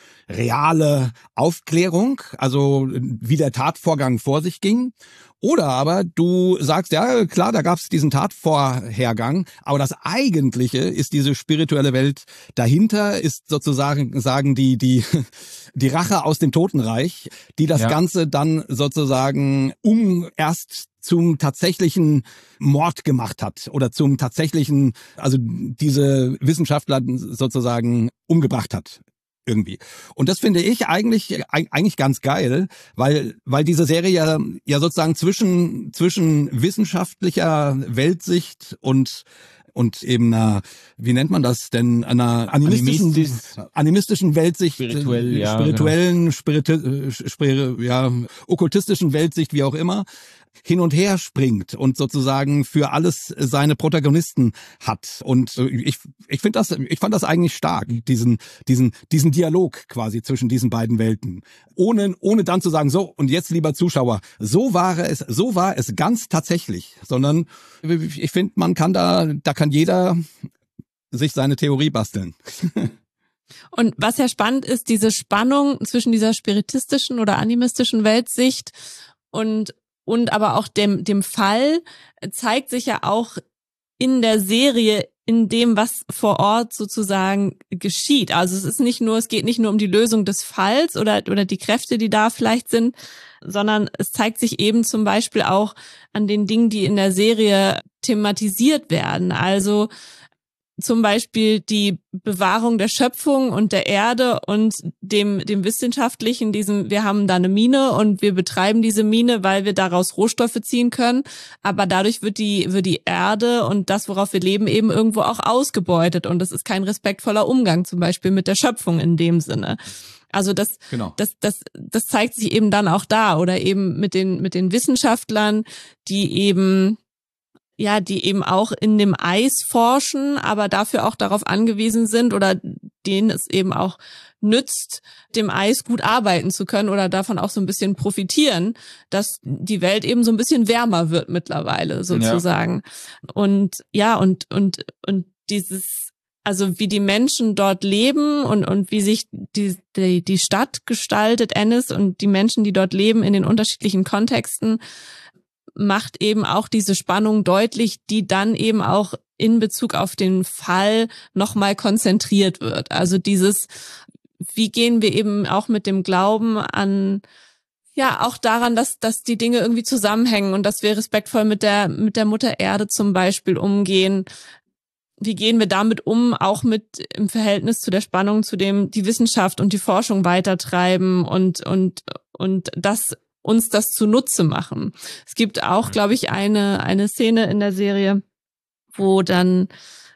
reale Aufklärung, also wie der Tatvorgang vor sich ging. Oder aber du sagst, ja klar, da gab es diesen Tatvorhergang, aber das Eigentliche ist diese spirituelle Welt dahinter, ist sozusagen sagen die die die Rache aus dem Totenreich, die das Ja. Ganze dann sozusagen um erst zum tatsächlichen Mord gemacht hat oder zum tatsächlichen, also diese Wissenschaftler sozusagen umgebracht hat. Irgendwie. Und das finde ich eigentlich eigentlich ganz geil, weil weil diese Serie ja, ja sozusagen zwischen zwischen wissenschaftlicher Weltsicht und und eben einer, wie nennt man das denn, einer animistischen, Animistisch. animistischen Weltsicht, Spirituell, ja, spirituellen, spiritu, spir, ja, okkultistischen Weltsicht, wie auch immer, hin und her springt und sozusagen für alles seine Protagonisten hat. Und ich, ich finde das, ich fand das eigentlich stark, diesen, diesen, diesen Dialog quasi zwischen diesen beiden Welten. Ohne, ohne dann zu sagen, so, und jetzt lieber Zuschauer, so war es, so war es ganz tatsächlich, sondern ich finde, man kann da, da kann jeder sich seine Theorie basteln. Und was ja spannend ist, diese Spannung zwischen dieser spiritistischen oder animistischen Weltsicht und und aber auch dem dem Fall zeigt sich ja auch in der Serie, in dem, was vor Ort sozusagen geschieht. Also es ist nicht nur, es geht nicht nur um die Lösung des Falls oder oder die Kräfte, die da vielleicht sind, sondern es zeigt sich eben zum Beispiel auch an den Dingen, die in der Serie thematisiert werden. Also zum Beispiel die Bewahrung der Schöpfung und der Erde und dem dem Wissenschaftlichen, diesem, wir haben da eine Mine und wir betreiben diese Mine, weil wir daraus Rohstoffe ziehen können, aber dadurch wird die wird die Erde und das, worauf wir leben, eben irgendwo auch ausgebeutet und das ist kein respektvoller Umgang zum Beispiel mit der Schöpfung in dem Sinne. Also das, Genau. das, das, das zeigt sich eben dann auch da oder eben mit den mit den Wissenschaftlern, die eben ja, die eben auch in dem Eis forschen, aber dafür auch darauf angewiesen sind oder denen es eben auch nützt, dem Eis gut arbeiten zu können oder davon auch so ein bisschen profitieren, dass die Welt eben so ein bisschen wärmer wird mittlerweile sozusagen. Ja. Und ja, und und und dieses, also wie die Menschen dort leben und und wie sich die die, die Stadt gestaltet, Ennis, und die Menschen, die dort leben in den unterschiedlichen Kontexten, macht eben auch diese Spannung deutlich, die dann eben auch in Bezug auf den Fall nochmal konzentriert wird. Also dieses, wie gehen wir eben auch mit dem Glauben an, ja, auch daran, dass, dass die Dinge irgendwie zusammenhängen und dass wir respektvoll mit der, mit der Mutter Erde zum Beispiel umgehen. Wie gehen wir damit um, auch mit im Verhältnis zu der Spannung, zu dem die Wissenschaft und die Forschung weitertreiben und, und, und das uns das zunutze machen. Es gibt auch, glaube ich, eine eine Szene in der Serie, wo dann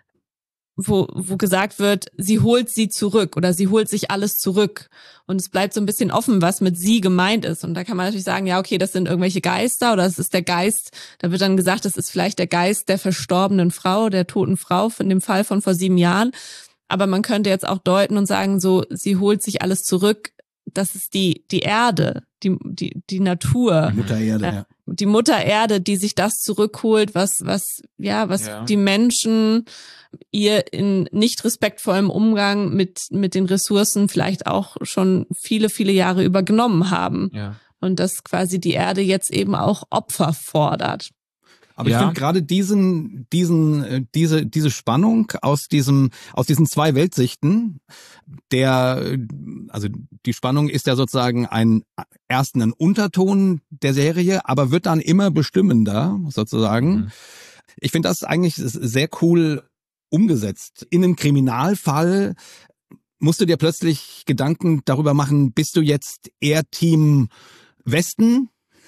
wo wo gesagt wird, sie holt sie zurück oder sie holt sich alles zurück und es bleibt so ein bisschen offen, was mit sie gemeint ist. Und da kann man natürlich sagen, ja, okay, das sind irgendwelche Geister oder es ist der Geist, da wird dann gesagt, das ist vielleicht der Geist der verstorbenen Frau, der toten Frau von dem Fall von vor sieben Jahren. Aber man könnte jetzt auch deuten und sagen, so, sie holt sich alles zurück. Das ist die die Erde, die die die Natur, Die Mutter Erde, äh, ja. die Mutter Erde, die sich das zurückholt, was was ja was Ja. die Menschen ihr in nicht respektvollem Umgang mit mit den Ressourcen vielleicht auch schon viele viele Jahre übergenommen haben Ja. und dass quasi die Erde jetzt eben auch Opfer fordert. Aber Ja. ich finde gerade diesen, diesen, äh, diese, diese Spannung aus diesem, aus diesen zwei Weltsichten, der, äh, also die Spannung ist ja sozusagen ein, erst ein Unterton der Serie, aber wird dann immer bestimmender, sozusagen. Mhm. Ich finde das eigentlich sehr cool umgesetzt. In einem Kriminalfall musst du dir plötzlich Gedanken darüber machen, bist du jetzt eher Team Westen,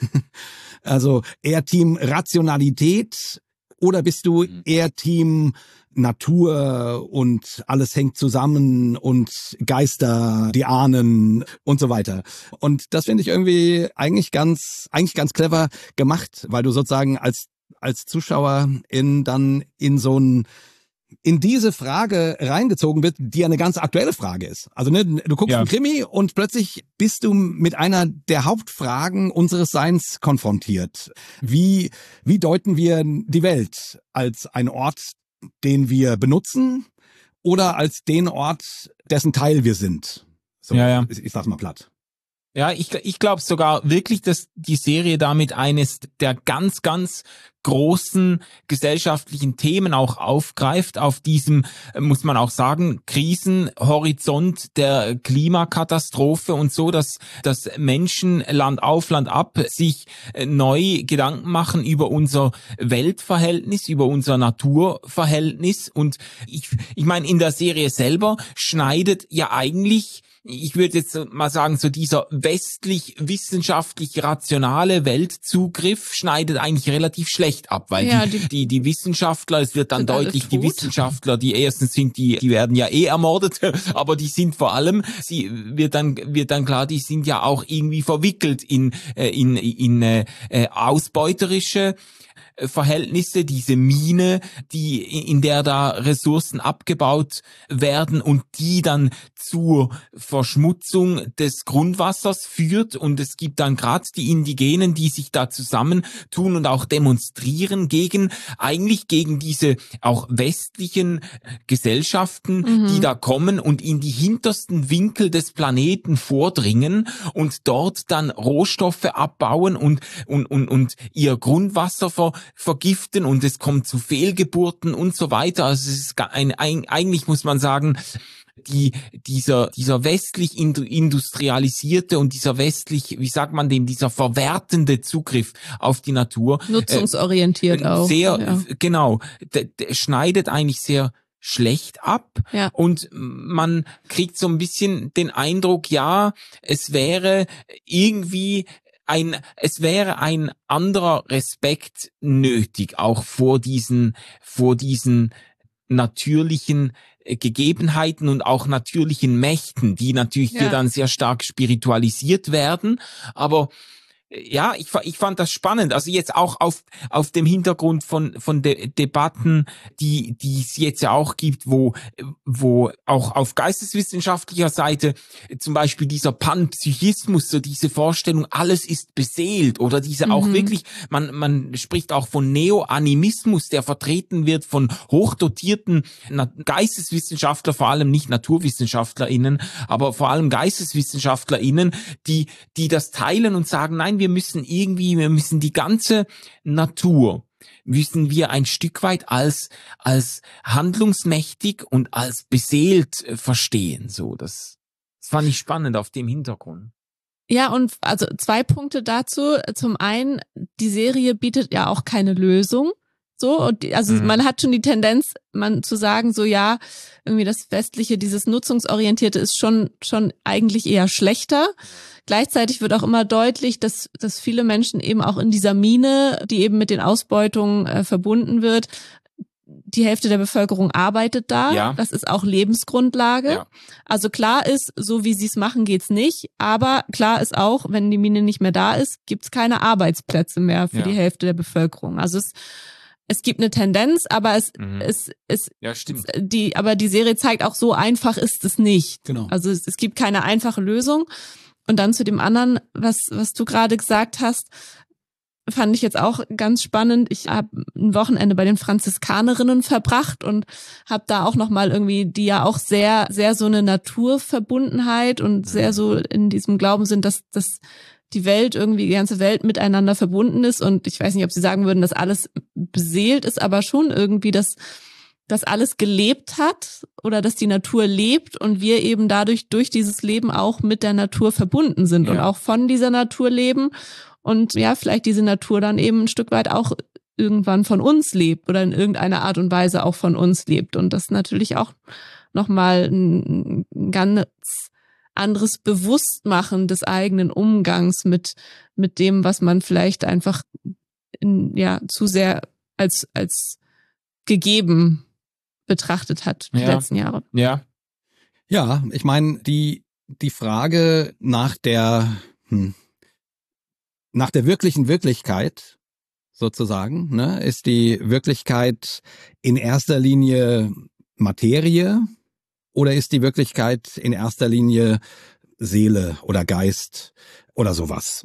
also eher Team Rationalität, oder bist du eher Team Natur und alles hängt zusammen und Geister, die Ahnen und so weiter. Und das finde ich irgendwie eigentlich ganz, eigentlich ganz clever gemacht, weil du sozusagen als, als Zuschauer in, dann in so ein, in diese Frage reingezogen wird, die ja eine ganz aktuelle Frage ist. Also ne, du guckst ja. einen Krimi und plötzlich bist du mit einer der Hauptfragen unseres Seins konfrontiert. Wie, wie deuten wir die Welt? Als ein Ort, den wir benutzen, oder als den Ort, dessen Teil wir sind? So, ja, ja. Ich, ich sag's mal platt. Ja, ich, ich glaube sogar wirklich, dass die Serie damit eines der ganz, ganz großen gesellschaftlichen Themen auch aufgreift, auf diesem, muss man auch sagen, Krisenhorizont der Klimakatastrophe und so, dass, dass Menschen Land auf, Land ab sich neu Gedanken machen über unser Weltverhältnis, über unser Naturverhältnis. Und ich, ich meine, in der Serie selber schneidet ja eigentlich, ich würde jetzt mal sagen, so dieser westlich-wissenschaftlich rationale Weltzugriff schneidet eigentlich relativ schlecht ab, weil ja, die, die, die Wissenschaftler, es wird dann deutlich, die Wissenschaftler, die ersten sind, die, die werden ja eh ermordet, aber die sind vor allem, sie wird dann, wird dann klar, die sind ja auch irgendwie verwickelt in, in, in, in äh, ausbeuterische Verhältnisse, diese Mine, die in der da Ressourcen abgebaut werden und die dann zur Verschmutzung des Grundwassers führt. Und es gibt dann gerade die Indigenen, die sich da zusammentun und auch demonstrieren gegen, eigentlich gegen diese auch westlichen Gesellschaften, mhm. die da kommen und in die hintersten Winkel des Planeten vordringen und dort dann Rohstoffe abbauen und, und, und, und ihr Grundwasser ver vergiften, und es kommt zu Fehlgeburten und so weiter. Also es ist ein, ein eigentlich muss man sagen, die dieser dieser westlich industrialisierte und dieser westlich, wie sagt man dem, dieser verwertende Zugriff auf die Natur, nutzungsorientiert äh, auch. Sehr ja. genau, der, der schneidet eigentlich sehr schlecht ab, ja. und man kriegt so ein bisschen den Eindruck, ja, es wäre irgendwie Ein, es wäre ein anderer Respekt nötig, auch vor diesen, vor diesen natürlichen Gegebenheiten und auch natürlichen Mächten, die natürlich ja. hier dann sehr stark spiritualisiert werden. Aber ja, ich, ich fand das spannend. Also jetzt auch auf, auf dem Hintergrund von, von De- Debatten, die, die es jetzt ja auch gibt, wo, wo auch auf geisteswissenschaftlicher Seite zum Beispiel dieser Panpsychismus, so diese Vorstellung, alles ist beseelt, oder diese mhm. auch wirklich, man, man spricht auch von Neoanimismus, der vertreten wird von hochdotierten Geisteswissenschaftler, vor allem nicht NaturwissenschaftlerInnen, aber vor allem GeisteswissenschaftlerInnen, die, die das teilen und sagen, nein, wir müssen irgendwie, wir müssen die ganze Natur, müssen wir ein Stück weit als, als handlungsmächtig und als beseelt verstehen. So, das, das fand ich spannend auf dem Hintergrund. Ja, und also zwei Punkte dazu. Zum einen, die Serie bietet ja auch keine Lösung. So, und die, also mhm. man hat schon die Tendenz, man zu sagen, so ja, irgendwie das Westliche, dieses Nutzungsorientierte ist schon, schon eigentlich eher schlechter. Gleichzeitig wird auch immer deutlich, dass, dass viele Menschen eben auch in dieser Mine, die eben mit den Ausbeutungen äh, verbunden wird, die Hälfte der Bevölkerung arbeitet da. Ja. Das ist auch Lebensgrundlage. Ja. Also klar ist, so wie sie es machen, geht's nicht. Aber klar ist auch, wenn die Mine nicht mehr da ist, gibt's keine Arbeitsplätze mehr für ja. die Hälfte der Bevölkerung. Also es Es gibt eine Tendenz, aber es, mhm. es, es, ja, stimmt. die, aber die Serie zeigt auch, so einfach ist es nicht. Genau. Also es, es gibt keine einfache Lösung. Und dann zu dem anderen, was, was du gerade gesagt hast, fand ich jetzt auch ganz spannend. Ich habe ein Wochenende bei den Franziskanerinnen verbracht und habe da auch nochmal irgendwie, die ja auch sehr, sehr so eine Naturverbundenheit und sehr so in diesem Glauben sind, dass, dass die Welt irgendwie, die ganze Welt miteinander verbunden ist. Und ich weiß nicht, ob sie sagen würden, dass alles beseelt ist, aber schon irgendwie, dass, dass alles gelebt hat oder dass die Natur lebt und wir eben dadurch durch dieses Leben auch mit der Natur verbunden sind ja. und auch von dieser Natur leben und ja, vielleicht diese Natur dann eben ein Stück weit auch irgendwann von uns lebt oder in irgendeiner Art und Weise auch von uns lebt. Und das natürlich auch nochmal ein, ein ganz anderes Bewusstmachen des eigenen Umgangs mit, mit dem, was man vielleicht einfach in, ja, zu sehr als, als gegeben betrachtet hat die Ja. letzten Jahre. Ja. Ja, ich meine, die, die Frage nach der, hm, nach der wirklichen Wirklichkeit sozusagen, ne, ist die Wirklichkeit in erster Linie Materie oder ist die Wirklichkeit in erster Linie Seele oder Geist oder sowas?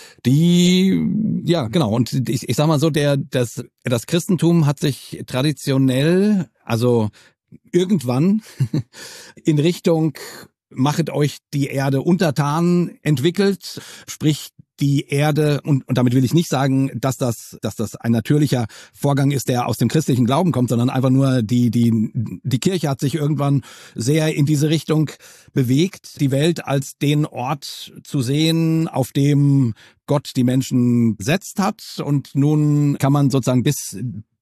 Die, ja, genau. Und ich, ich sag mal so, der, das, das Christentum hat sich traditionell, also irgendwann in Richtung machet euch die Erde untertan entwickelt, sprich die Erde, und, und damit will ich nicht sagen, dass das, dass das ein natürlicher Vorgang ist, der aus dem christlichen Glauben kommt, sondern einfach nur die, die, die Kirche hat sich irgendwann sehr in diese Richtung bewegt, die Welt als den Ort zu sehen, auf dem Gott die Menschen gesetzt hat. Und nun kann man sozusagen bis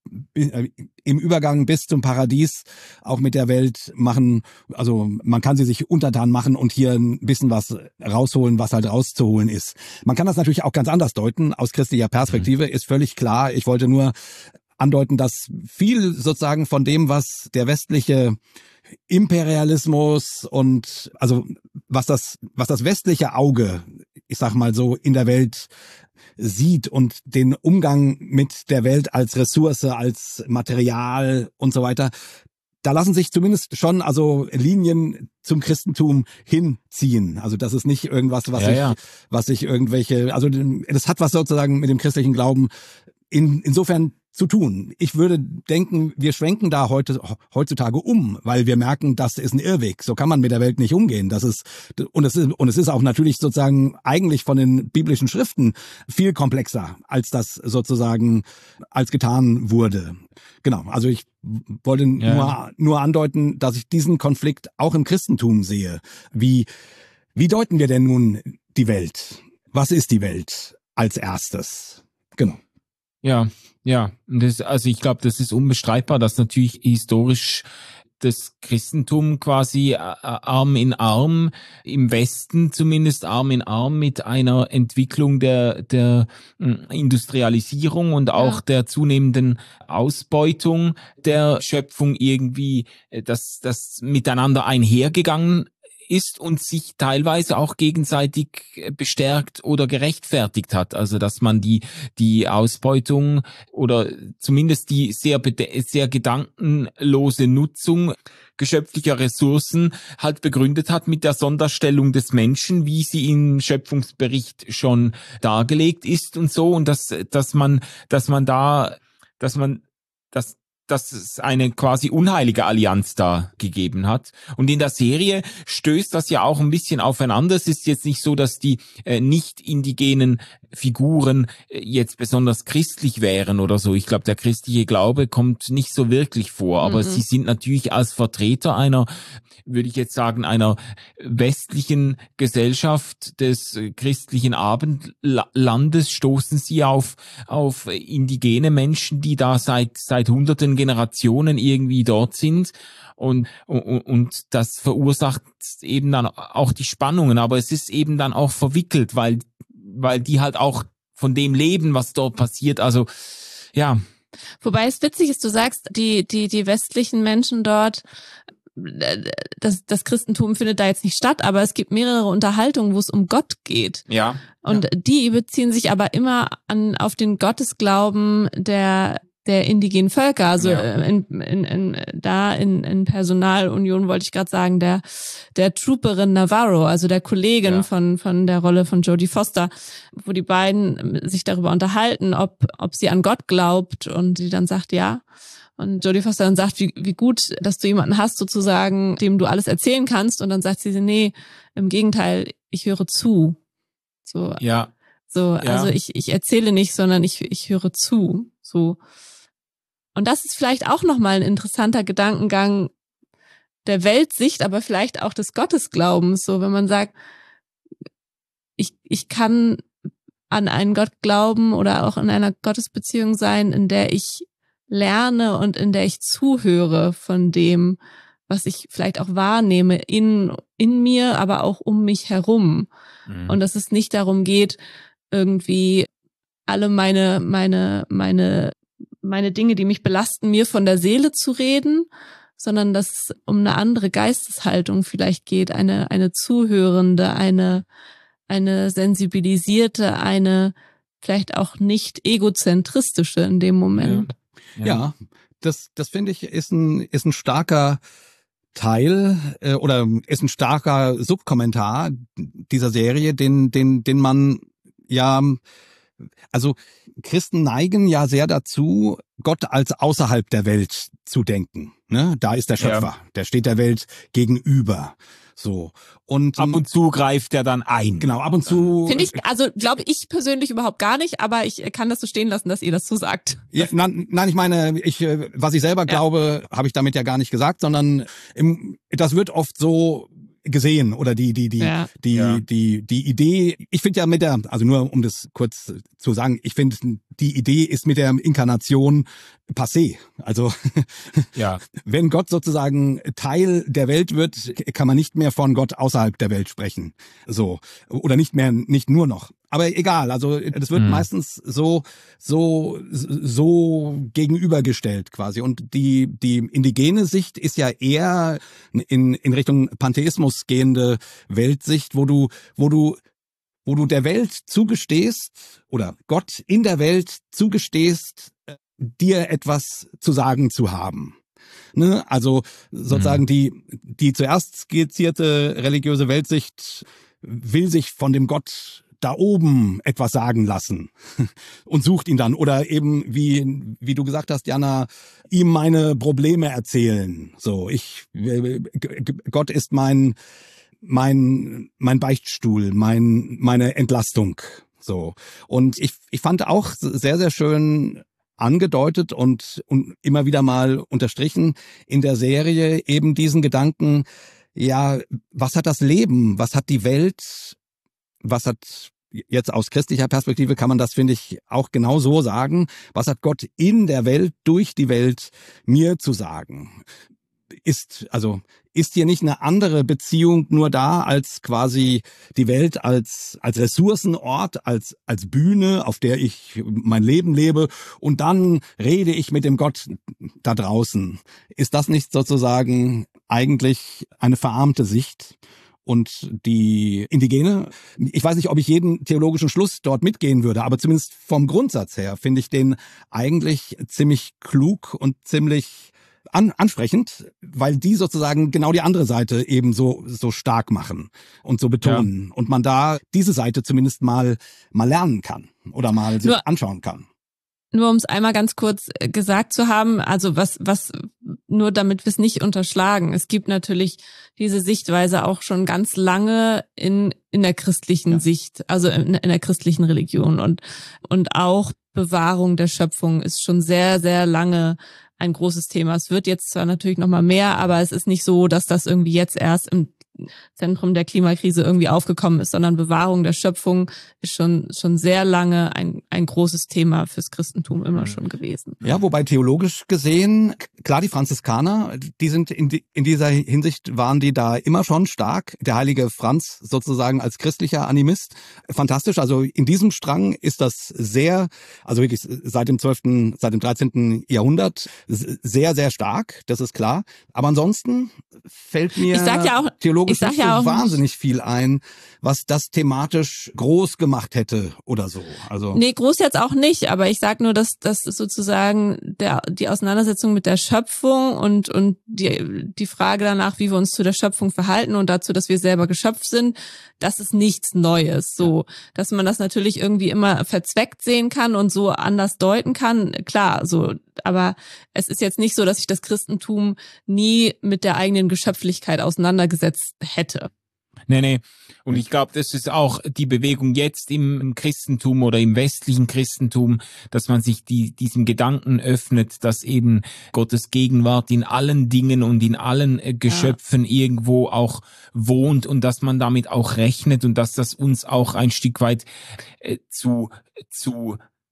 im Übergang bis zum Paradies auch mit der Welt machen, also man kann sie sich untertan machen und hier ein bisschen was rausholen, was halt rauszuholen ist. Man kann das natürlich auch ganz anders deuten, aus christlicher Perspektive, ist völlig klar. Ich wollte nur andeuten, dass viel sozusagen von dem, was der westliche Imperialismus und also was das, was das westliche Auge, ich sag mal so, in der Welt sieht und den Umgang mit der Welt als Ressource, als Material und so weiter, da lassen sich zumindest schon also Linien zum Christentum hinziehen. Also das ist nicht irgendwas, was Ja, ich, ja. was ich irgendwelche, also das hat was sozusagen mit dem christlichen Glauben in, insofern zu tun. Ich würde denken, wir schwenken da heute heutzutage um, weil wir merken, das ist ein Irrweg. So kann man mit der Welt nicht umgehen. Das ist und es ist und es ist auch natürlich sozusagen eigentlich von den biblischen Schriften viel komplexer, als das sozusagen als getan wurde. Genau. Also ich wollte Ja. nur nur andeuten, dass ich diesen Konflikt auch im Christentum sehe. Wie wie deuten wir denn nun die Welt? Was ist die Welt als erstes? Genau. Ja, ja. Und das, also ich glaube, das ist unbestreitbar, dass natürlich historisch das Christentum quasi äh, Arm in Arm, im Westen zumindest Arm in Arm mit einer Entwicklung der, der äh, Industrialisierung und auch Ja. der zunehmenden Ausbeutung der Schöpfung irgendwie, äh, das, das miteinander einhergegangen ist und sich teilweise auch gegenseitig bestärkt oder gerechtfertigt hat. Also dass man die die Ausbeutung oder zumindest die sehr sehr gedankenlose Nutzung geschöpflicher Ressourcen halt begründet hat mit der Sonderstellung des Menschen, wie sie im Schöpfungsbericht schon dargelegt ist und so, und dass dass man dass man da dass man dass dass es eine quasi unheilige Allianz da gegeben hat. Und in der Serie stößt das ja auch ein bisschen aufeinander. Es ist jetzt nicht so, dass die äh, nicht indigenen Figuren äh, jetzt besonders christlich wären oder so. Ich glaube, der christliche Glaube kommt nicht so wirklich vor. Aber Mhm. sie sind natürlich als Vertreter einer, würde ich jetzt sagen, einer westlichen Gesellschaft des äh, christlichen Abendlandes, stoßen sie auf, auf indigene Menschen, die da seit, seit hunderten Generationen irgendwie dort sind, und, und, und das verursacht eben dann auch die Spannungen, aber es ist eben dann auch verwickelt, weil, weil die halt auch von dem leben, was dort passiert, also, ja. Wobei es witzig ist, du sagst, die, die, die westlichen Menschen dort, das, das Christentum findet da jetzt nicht statt, aber es gibt mehrere Unterhaltungen, wo es um Gott geht. Ja. Und ja. die beziehen sich aber immer an, auf den Gottesglauben der, der indigenen Völker. Also Ja. in, in, in, da in, in Personalunion wollte ich gerade sagen, der, der Trooperin Navarro, also der Kollegin Ja. von, von der Rolle von Jodie Foster, wo die beiden sich darüber unterhalten, ob, ob sie an Gott glaubt, und sie dann sagt, ja. Und Jodie Foster dann sagt, wie, wie gut, dass du jemanden hast, sozusagen, dem du alles erzählen kannst. Und dann sagt sie, nee, im Gegenteil, ich höre zu. So, Ja. so, Ja. also ich, ich erzähle nicht, sondern ich, ich höre zu. So. Und das ist vielleicht auch nochmal ein interessanter Gedankengang der Weltsicht, aber vielleicht auch des Gottesglaubens. So, wenn man sagt, ich, ich kann an einen Gott glauben oder auch in einer Gottesbeziehung sein, in der ich lerne und in der ich zuhöre von dem, was ich vielleicht auch wahrnehme in, in mir, aber auch um mich herum. Mhm. Und dass es nicht darum geht, irgendwie alle meine, meine, meine, meine Dinge, die mich belasten, mir von der Seele zu reden, sondern dass es um eine andere Geisteshaltung vielleicht geht, eine, eine zuhörende, eine, eine sensibilisierte, eine vielleicht auch nicht egozentristische in dem Moment. Ja, ja das, das finde ich ist ein, ist ein starker Teil äh, oder ist ein starker Subkommentar dieser Serie, den, den, den man ja, also Christen neigen ja sehr dazu, Gott als außerhalb der Welt zu denken. Ne? Da ist der Schöpfer, ja. Der steht der Welt gegenüber. So. Und ab und zu greift er dann ein. Genau, ab und zu. Finde ich, also glaube ich persönlich überhaupt gar nicht, aber ich kann das so stehen lassen, dass ihr das so sagt. Ja, nein, nein, ich meine, ich, was ich selber glaube, ja. habe ich damit ja gar nicht gesagt, sondern im, das wird oft so gesehen oder die die die ja. die ja. die die Idee, ich finde ja mit der, also nur um das kurz zu sagen, ich finde die Idee ist mit der Inkarnation passé. Also ja. wenn Gott sozusagen Teil der Welt wird, kann man nicht mehr von Gott außerhalb der Welt sprechen. So oder nicht mehr, nicht nur noch. Aber egal, also das wird mhm. meistens so so so gegenübergestellt quasi. Und die die indigene Sicht ist ja eher in in Richtung Pantheismus gehende Weltsicht, wo du wo du wo du der Welt zugestehst oder Gott in der Welt zugestehst, dir etwas zu sagen zu haben. Ne? Also sozusagen mhm. die die zuerst skizzierte religiöse Weltsicht will sich von dem Gott da oben etwas sagen lassen und sucht ihn dann oder eben wie wie du gesagt hast, Jana, ihm meine Probleme erzählen. So, ich Gott ist mein mein mein Beichtstuhl, mein meine Entlastung. So, und ich ich fand auch sehr sehr schön angedeutet und und immer wieder mal unterstrichen in der Serie eben diesen Gedanken, ja, was hat das Leben, was hat die Welt, was hat, jetzt aus christlicher Perspektive kann man das, finde ich, auch genau so sagen, was hat Gott in der Welt, durch die Welt mir zu sagen? Ist, also, ist hier nicht eine andere Beziehung nur da als quasi die Welt als, als Ressourcenort, als, als Bühne, auf der ich mein Leben lebe und dann rede ich mit dem Gott da draußen? Ist das nicht sozusagen eigentlich eine verarmte Sicht? Und die Indigene, ich weiß nicht, ob ich jeden theologischen Schluss dort mitgehen würde, aber zumindest vom Grundsatz her finde ich den eigentlich ziemlich klug und ziemlich an, ansprechend, weil die sozusagen genau die andere Seite eben so so stark machen und so betonen. Ja. Und man da diese Seite zumindest mal mal lernen kann oder mal sich Nur anschauen kann. Nur um es einmal ganz kurz gesagt zu haben, also was, was, nur damit wir es nicht unterschlagen. Es gibt natürlich diese Sichtweise auch schon ganz lange in, in der christlichen ja. Sicht, also in, in der christlichen Religion und, und auch Bewahrung der Schöpfung ist schon sehr, sehr lange ein großes Thema. Es wird jetzt zwar natürlich noch mal mehr, aber es ist nicht so, dass das irgendwie jetzt erst im Zentrum der Klimakrise irgendwie aufgekommen ist, sondern Bewahrung der Schöpfung ist schon schon sehr lange ein ein großes Thema fürs Christentum immer schon gewesen. Ja, wobei theologisch gesehen, klar, die Franziskaner, die sind in, die, in dieser Hinsicht waren die da immer schon stark. Der heilige Franz sozusagen als christlicher Animist, fantastisch. Also in diesem Strang ist das sehr, also wirklich seit dem zwölften, seit dem dreizehnten Jahrhundert sehr, sehr stark, das ist klar. Aber ansonsten fällt mir ich sag ja auch, theologisch ich sag nicht so ja auch wahnsinnig nicht. viel ein, was das thematisch groß gemacht hätte oder so. Also nee, groß jetzt auch nicht, aber ich sag nur, dass das sozusagen der die Auseinandersetzung mit der Schöpfung und und die die Frage danach, wie wir uns zu der Schöpfung verhalten und dazu, dass wir selber Geschöpf sind, das ist nichts Neues. So, dass man das natürlich irgendwie immer verzweckt sehen kann und so anders deuten kann, klar, so, aber es ist jetzt nicht so, dass sich das Christentum nie mit der eigenen Geschöpflichkeit auseinandergesetzt hätte. Nee, nee. Und ich glaube, das ist auch die Bewegung jetzt im, im Christentum oder im westlichen Christentum, dass man sich die, diesem Gedanken öffnet, dass eben Gottes Gegenwart in allen Dingen und in allen äh, Geschöpfen ja. irgendwo auch wohnt und dass man damit auch rechnet und dass das uns auch ein Stück weit äh, zu, zu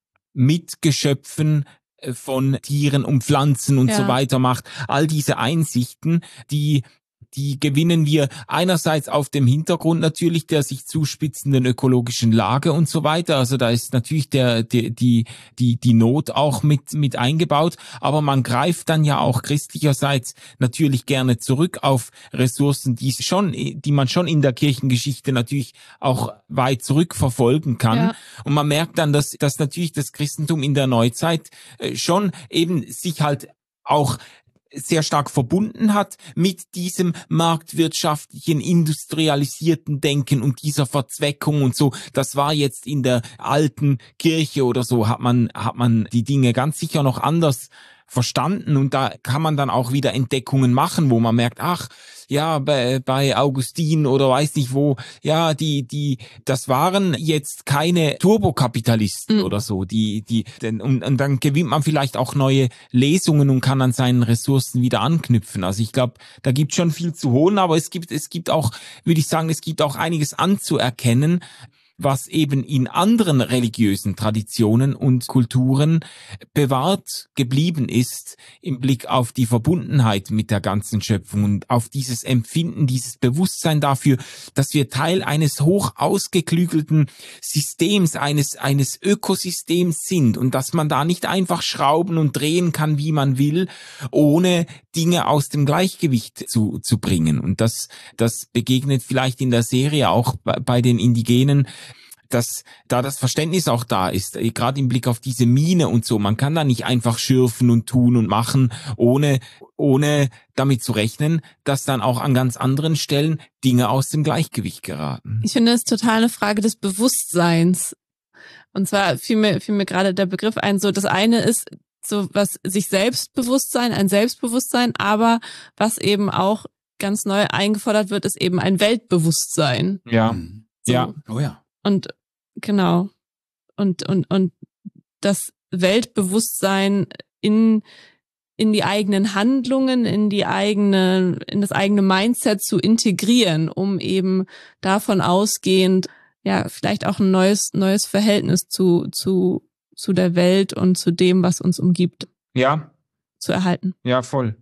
Mitgeschöpfen von Tieren und Pflanzen und ja. so weiter macht. All diese Einsichten, die die gewinnen wir einerseits auf dem Hintergrund natürlich der sich zuspitzenden ökologischen Lage und so weiter. Also da ist natürlich der, die, die, die, die Not auch mit, mit eingebaut. Aber man greift dann ja auch christlicherseits natürlich gerne zurück auf Ressourcen, die schon, die man schon in der Kirchengeschichte natürlich auch weit zurückverfolgen kann. Ja. Und man merkt dann, dass, dass natürlich das Christentum in der Neuzeit schon eben sich halt auch sehr stark verbunden hat mit diesem marktwirtschaftlichen, industrialisierten Denken und dieser Verzweckung und so. Das war jetzt in der alten Kirche oder so, hat man, hat man die Dinge ganz sicher noch anders verstanden und da kann man dann auch wieder Entdeckungen machen, wo man merkt, ach, ja, bei, bei Augustin oder weiß nicht wo, ja, die, die, das waren jetzt keine Turbokapitalisten mhm. oder so, die, die, denn, und, und dann gewinnt man vielleicht auch neue Lesungen und kann an seinen Ressourcen wieder anknüpfen. Also ich glaube, da gibt schon viel zu holen, aber es gibt, es gibt auch, würde ich sagen, es gibt auch einiges anzuerkennen, was eben in anderen religiösen Traditionen und Kulturen bewahrt geblieben ist im Blick auf die Verbundenheit mit der ganzen Schöpfung und auf dieses Empfinden, dieses Bewusstsein dafür, dass wir Teil eines hoch ausgeklügelten Systems, eines, eines Ökosystems sind und dass man da nicht einfach schrauben und drehen kann, wie man will, ohne Dinge aus dem Gleichgewicht zu, zu bringen. Und das, das begegnet vielleicht in der Serie auch bei, bei den Indigenen, dass da das Verständnis auch da ist, gerade im Blick auf diese Mine und so. Man kann da nicht einfach schürfen und tun und machen, ohne ohne damit zu rechnen, dass dann auch an ganz anderen Stellen Dinge aus dem Gleichgewicht geraten. Ich finde, es ist total eine Frage des Bewusstseins. Und zwar fiel mir, fiel mir gerade der Begriff ein, so das eine ist so was sich Selbstbewusstsein, ein Selbstbewusstsein, aber was eben auch ganz neu eingefordert wird, ist eben ein Weltbewusstsein. Ja, so. ja, oh ja. Und genau. Und, und, und das Weltbewusstsein in, in die eigenen Handlungen, in die eigene, in das eigene Mindset zu integrieren, um eben davon ausgehend, ja, vielleicht auch ein neues, neues Verhältnis zu, zu, zu der Welt und zu dem, was uns umgibt. Ja. Zu erhalten. Ja, voll.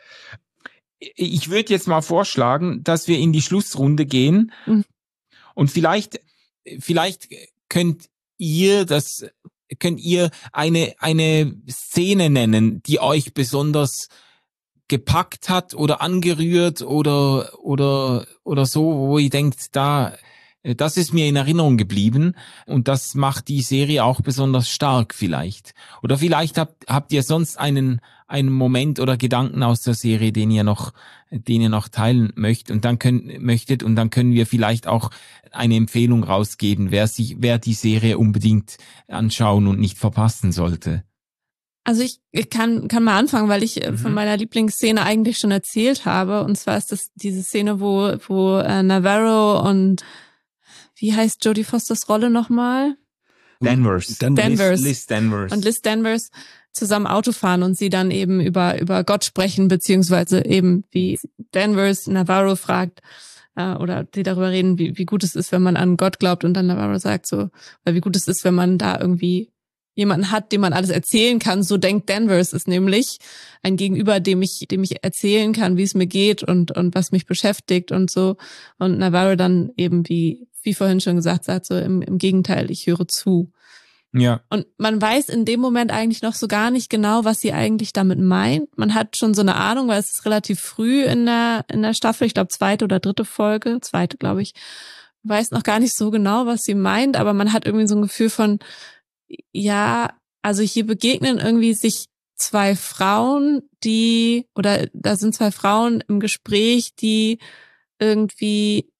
Ich würde jetzt mal vorschlagen, dass wir in die Schlussrunde gehen mhm. und vielleicht Vielleicht könnt ihr das, könnt ihr eine, eine Szene nennen, die euch besonders gepackt hat oder angerührt oder, oder, oder so, wo ihr denkt, da, das ist mir in Erinnerung geblieben und das macht die Serie auch besonders stark vielleicht. Oder vielleicht habt, habt ihr sonst einen, einen Moment oder Gedanken aus der Serie, den ihr noch, den ihr noch teilen möchtet und dann könnt, möchtet und dann können wir vielleicht auch eine Empfehlung rausgeben, wer sich, wer die Serie unbedingt anschauen und nicht verpassen sollte. Also ich kann, kann mal anfangen, weil ich mhm. von meiner Lieblingsszene eigentlich schon erzählt habe. Und zwar ist das diese Szene, wo, wo äh, Navarro und wie heißt Jodie Fosters Rolle nochmal? Danvers. Danvers. Liz, Liz Danvers. Und Liz Danvers zusammen Auto fahren und sie dann eben über, über Gott sprechen, beziehungsweise eben wie Danvers Navarro fragt, äh, oder die darüber reden, wie, wie gut es ist, wenn man an Gott glaubt und dann Navarro sagt so, weil wie gut es ist, wenn man da irgendwie jemanden hat, dem man alles erzählen kann. So denkt Danvers ist nämlich ein Gegenüber, dem ich, dem ich erzählen kann, wie es mir geht und, und was mich beschäftigt und so. Und Navarro dann eben wie, wie vorhin schon gesagt, sagt so im, im Gegenteil, ich höre zu. Ja. Und man weiß in dem Moment eigentlich noch so gar nicht genau, was sie eigentlich damit meint. Man hat schon so eine Ahnung, weil es ist relativ früh in der, in der Staffel, ich glaube zweite oder dritte Folge, zweite glaube ich, weiß noch gar nicht so genau, was sie meint, aber man hat irgendwie so ein Gefühl von, ja, also hier begegnen irgendwie sich zwei Frauen, die, oder da sind zwei Frauen im Gespräch, die irgendwie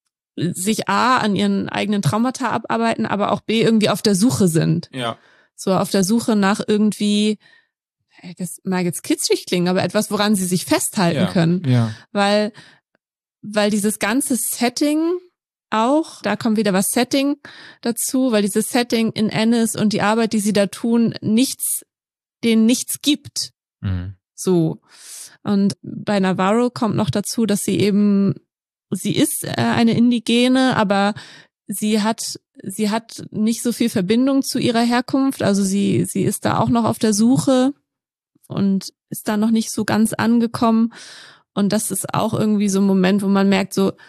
sich A, an ihren eigenen Traumata abarbeiten, aber auch B, irgendwie auf der Suche sind. Ja. So auf der Suche nach irgendwie, das mag jetzt kitschig klingen, aber etwas, woran sie sich festhalten ja. können. Ja. Weil weil dieses ganze Setting auch, da kommt wieder was Setting dazu, weil dieses Setting in Ennis und die Arbeit, die sie da tun, nichts, denen nichts gibt. Mhm. So. Und bei Navarro kommt noch dazu, dass sie eben, sie ist äh, eine Indigene, aber sie hat, sie hat nicht so viel Verbindung zu ihrer Herkunft. Also sie, sie ist da auch noch auf der Suche und ist da noch nicht so ganz angekommen. Und das ist auch irgendwie so ein Moment, wo man merkt, so,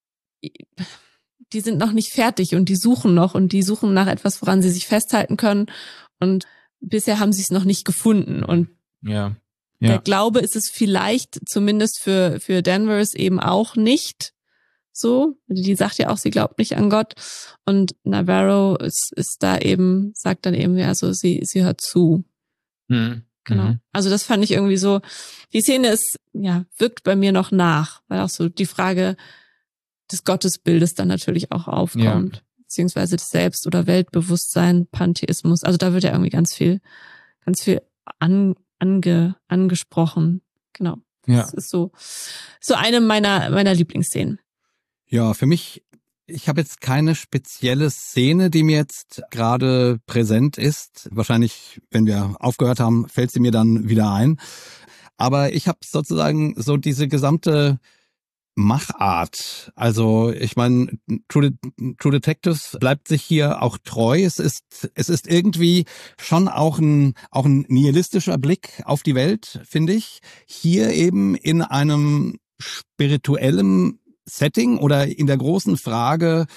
die sind noch nicht fertig und die suchen noch und die suchen nach etwas, woran sie sich festhalten können. Und bisher haben sie es noch nicht gefunden. Und Ja. Ja. der Glaube ist es vielleicht, zumindest für, für Danvers eben auch nicht so. Die sagt ja auch, sie glaubt nicht an Gott. Und Navarro ist, ist da eben, sagt dann eben, ja, so, sie, sie hört zu. Mhm. Genau. Mhm. Also das fand ich irgendwie so, die Szene ist, ja, wirkt bei mir noch nach, weil auch so die Frage des Gottesbildes dann natürlich auch aufkommt. Ja. Beziehungsweise das Selbst- oder Weltbewusstsein, Pantheismus. Also da wird ja irgendwie ganz viel, ganz viel an, ange, angesprochen. Genau. Ja. Das ist so, so eine meiner, meiner Lieblingsszenen. Ja, für mich, ich habe jetzt keine spezielle Szene, die mir jetzt gerade präsent ist. Wahrscheinlich, wenn wir aufgehört haben, fällt sie mir dann wieder ein. Aber ich habe sozusagen so diese gesamte Machart. Also ich meine, True, True Detectives bleibt sich hier auch treu. Es ist, es ist irgendwie schon auch ein, auch ein nihilistischer Blick auf die Welt, finde ich. Hier eben in einem spirituellen Setting oder in der großen Frage,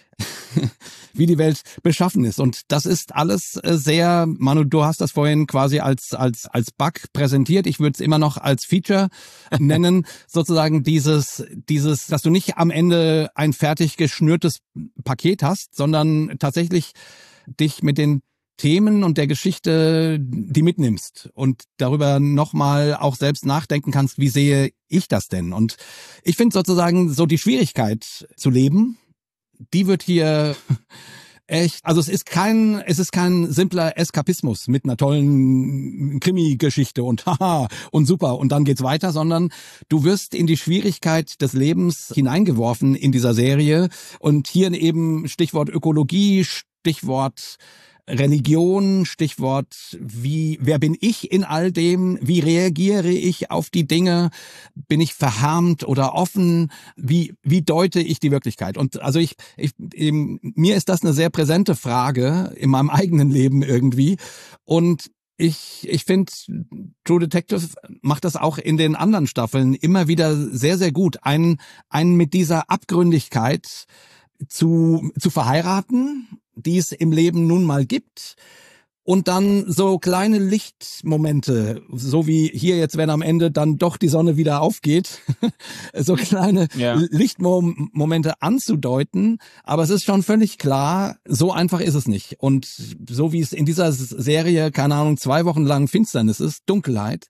wie die Welt beschaffen ist. Und das ist alles sehr, Manu, du hast das vorhin quasi als als als Bug präsentiert. Ich würde es immer noch als Feature nennen, sozusagen dieses, dieses, dass du nicht am Ende ein fertig geschnürtes Paket hast, sondern tatsächlich dich mit den Themen und der Geschichte, die mitnimmst und darüber nochmal auch selbst nachdenken kannst, wie sehe ich das denn? Und ich finde sozusagen so die Schwierigkeit zu leben, die wird hier echt, also es ist kein, es ist kein simpler Eskapismus mit einer tollen Krimi-Geschichte und haha und super und dann geht's weiter, sondern du wirst in die Schwierigkeit des Lebens hineingeworfen in dieser Serie und hier eben Stichwort Ökologie, Stichwort Religion, Stichwort, wie, wer bin ich in all dem? Wie reagiere ich auf die Dinge? Bin ich verharmt oder offen? Wie, wie deute ich die Wirklichkeit? Und also ich, ich, eben, mir ist das eine sehr präsente Frage in meinem eigenen Leben irgendwie. Und ich, ich finde, True Detective macht das auch in den anderen Staffeln immer wieder sehr, sehr gut, einen, einen mit dieser Abgründigkeit zu, zu verheiraten, die es im Leben nun mal gibt. Und dann so kleine Lichtmomente, so wie hier jetzt, wenn am Ende dann doch die Sonne wieder aufgeht, so kleine ja. Lichtmomente anzudeuten. Aber es ist schon völlig klar, so einfach ist es nicht. Und so wie es in dieser Serie, keine Ahnung, zwei Wochen lang Finsternis ist, Dunkelheit,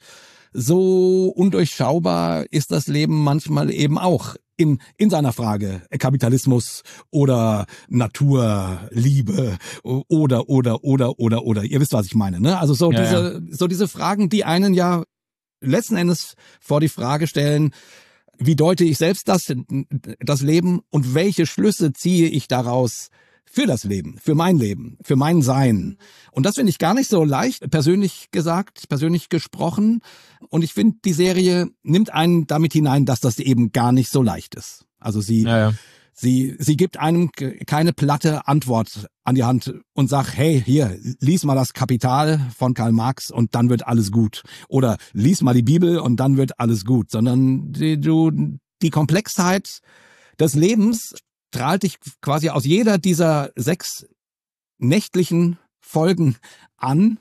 so undurchschaubar ist das Leben manchmal eben auch. In, in seiner Frage Kapitalismus oder Natur, Liebe oder, oder, oder, oder, oder. Ihr wisst, was ich meine, ne? Also so ja, diese, ja. so diese Fragen, die einen ja letzten Endes vor die Frage stellen, wie deute ich selbst das, das Leben und welche Schlüsse ziehe ich daraus für das Leben, für mein Leben, für mein Sein. Und das finde ich gar nicht so leicht, persönlich gesagt, persönlich gesprochen. Und ich finde, die Serie nimmt einen damit hinein, dass das eben gar nicht so leicht ist. Also sie, ja, ja. sie, sie gibt einem keine platte Antwort an die Hand und sagt, hey, hier, lies mal das Kapital von Karl Marx und dann wird alles gut. Oder lies mal die Bibel und dann wird alles gut. Sondern die, du, die Komplexheit des Lebens strahlt dich quasi aus jeder dieser sechs nächtlichen Folgen an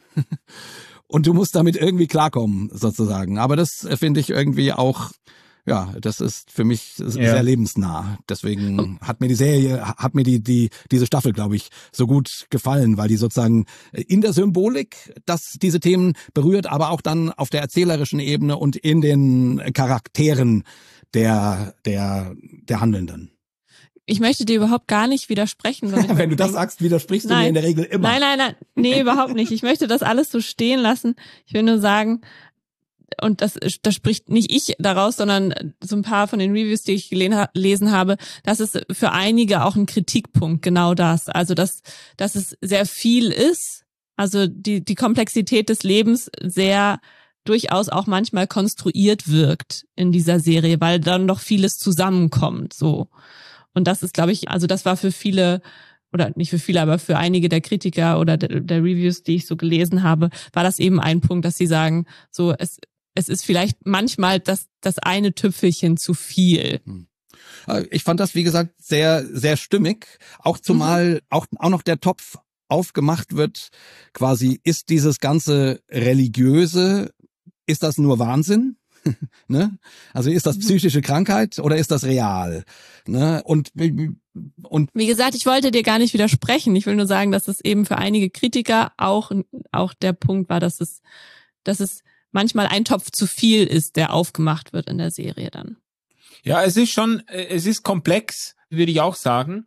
und du musst damit irgendwie klarkommen, sozusagen. Aber das finde ich irgendwie auch, ja, das ist für mich sehr ja. lebensnah. Deswegen hat mir die Serie, hat mir die, die, diese Staffel, glaube ich, so gut gefallen, weil die sozusagen in der Symbolik, dass diese Themen berührt, aber auch dann auf der erzählerischen Ebene und in den Charakteren der, der, der Handelnden. Ich möchte dir überhaupt gar nicht widersprechen. Wenn, Wenn du das sagst, widersprichst nein. du mir in der Regel immer. Nein, nein, nein. Nee, überhaupt nicht. Ich möchte das alles so stehen lassen. Ich will nur sagen, und das, das spricht nicht ich daraus, sondern so ein paar von den Reviews, die ich gelesen habe, das ist für einige auch ein Kritikpunkt, genau das. Also, dass, dass es sehr viel ist, also die, die Komplexität des Lebens sehr durchaus auch manchmal konstruiert wirkt in dieser Serie, weil dann doch vieles zusammenkommt, so. Und das ist, glaube ich, also das war für viele, oder nicht für viele, aber für einige der Kritiker oder der, der Reviews, die ich so gelesen habe, war das eben ein Punkt, dass sie sagen, so, es, es ist vielleicht manchmal das, das eine Tüpfelchen zu viel. Ich fand das, wie gesagt, sehr, sehr stimmig. Auch zumal mhm. auch, auch noch der Topf aufgemacht wird, quasi, ist dieses ganze Religiöse, ist das nur Wahnsinn? Ne? Also ist das psychische Krankheit oder ist das real? Ne? Und, und wie gesagt, ich wollte dir gar nicht widersprechen. Ich will nur sagen, dass es eben für einige Kritiker auch, auch der Punkt war, dass es, dass es manchmal ein Topf zu viel ist, der aufgemacht wird in der Serie dann. Ja, es ist schon, es ist komplex, würde ich auch sagen.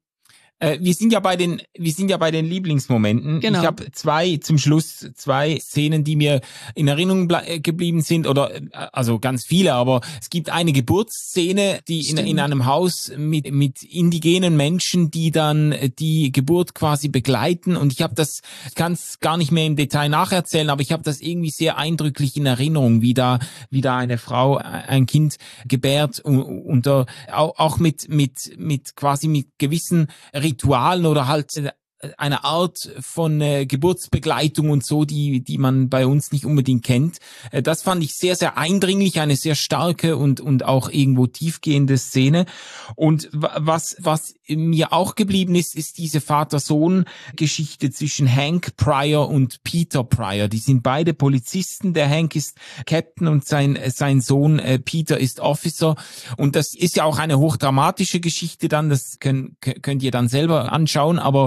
Wir sind ja bei den, wir sind ja bei den Lieblingsmomenten. Genau. Ich habe zwei zum Schluss, zwei Szenen, die mir in Erinnerung geblieben sind, oder also ganz viele, aber es gibt eine Geburtsszene, die in, in einem Haus mit mit indigenen Menschen, die dann die Geburt quasi begleiten. Und ich habe das, ich kann es gar nicht mehr im Detail nacherzählen, aber ich habe das irgendwie sehr eindrücklich in Erinnerung, wie da wie da eine Frau ein Kind gebärt und, und auch, auch mit mit mit quasi mit gewissen Ritualen oder halt eine Art von äh, Geburtsbegleitung und so, die die man bei uns nicht unbedingt kennt. Äh, das fand ich sehr, sehr eindringlich, eine sehr starke und und auch irgendwo tiefgehende Szene. Und was was mir auch geblieben ist, ist diese Vater-Sohn-Geschichte zwischen Hank Pryor und Peter Pryor. Die sind beide Polizisten. Der Hank ist Captain und sein sein Sohn äh, Peter ist Officer. Und das ist ja auch eine hochdramatische Geschichte dann. Das könnt, könnt ihr dann selber anschauen. Aber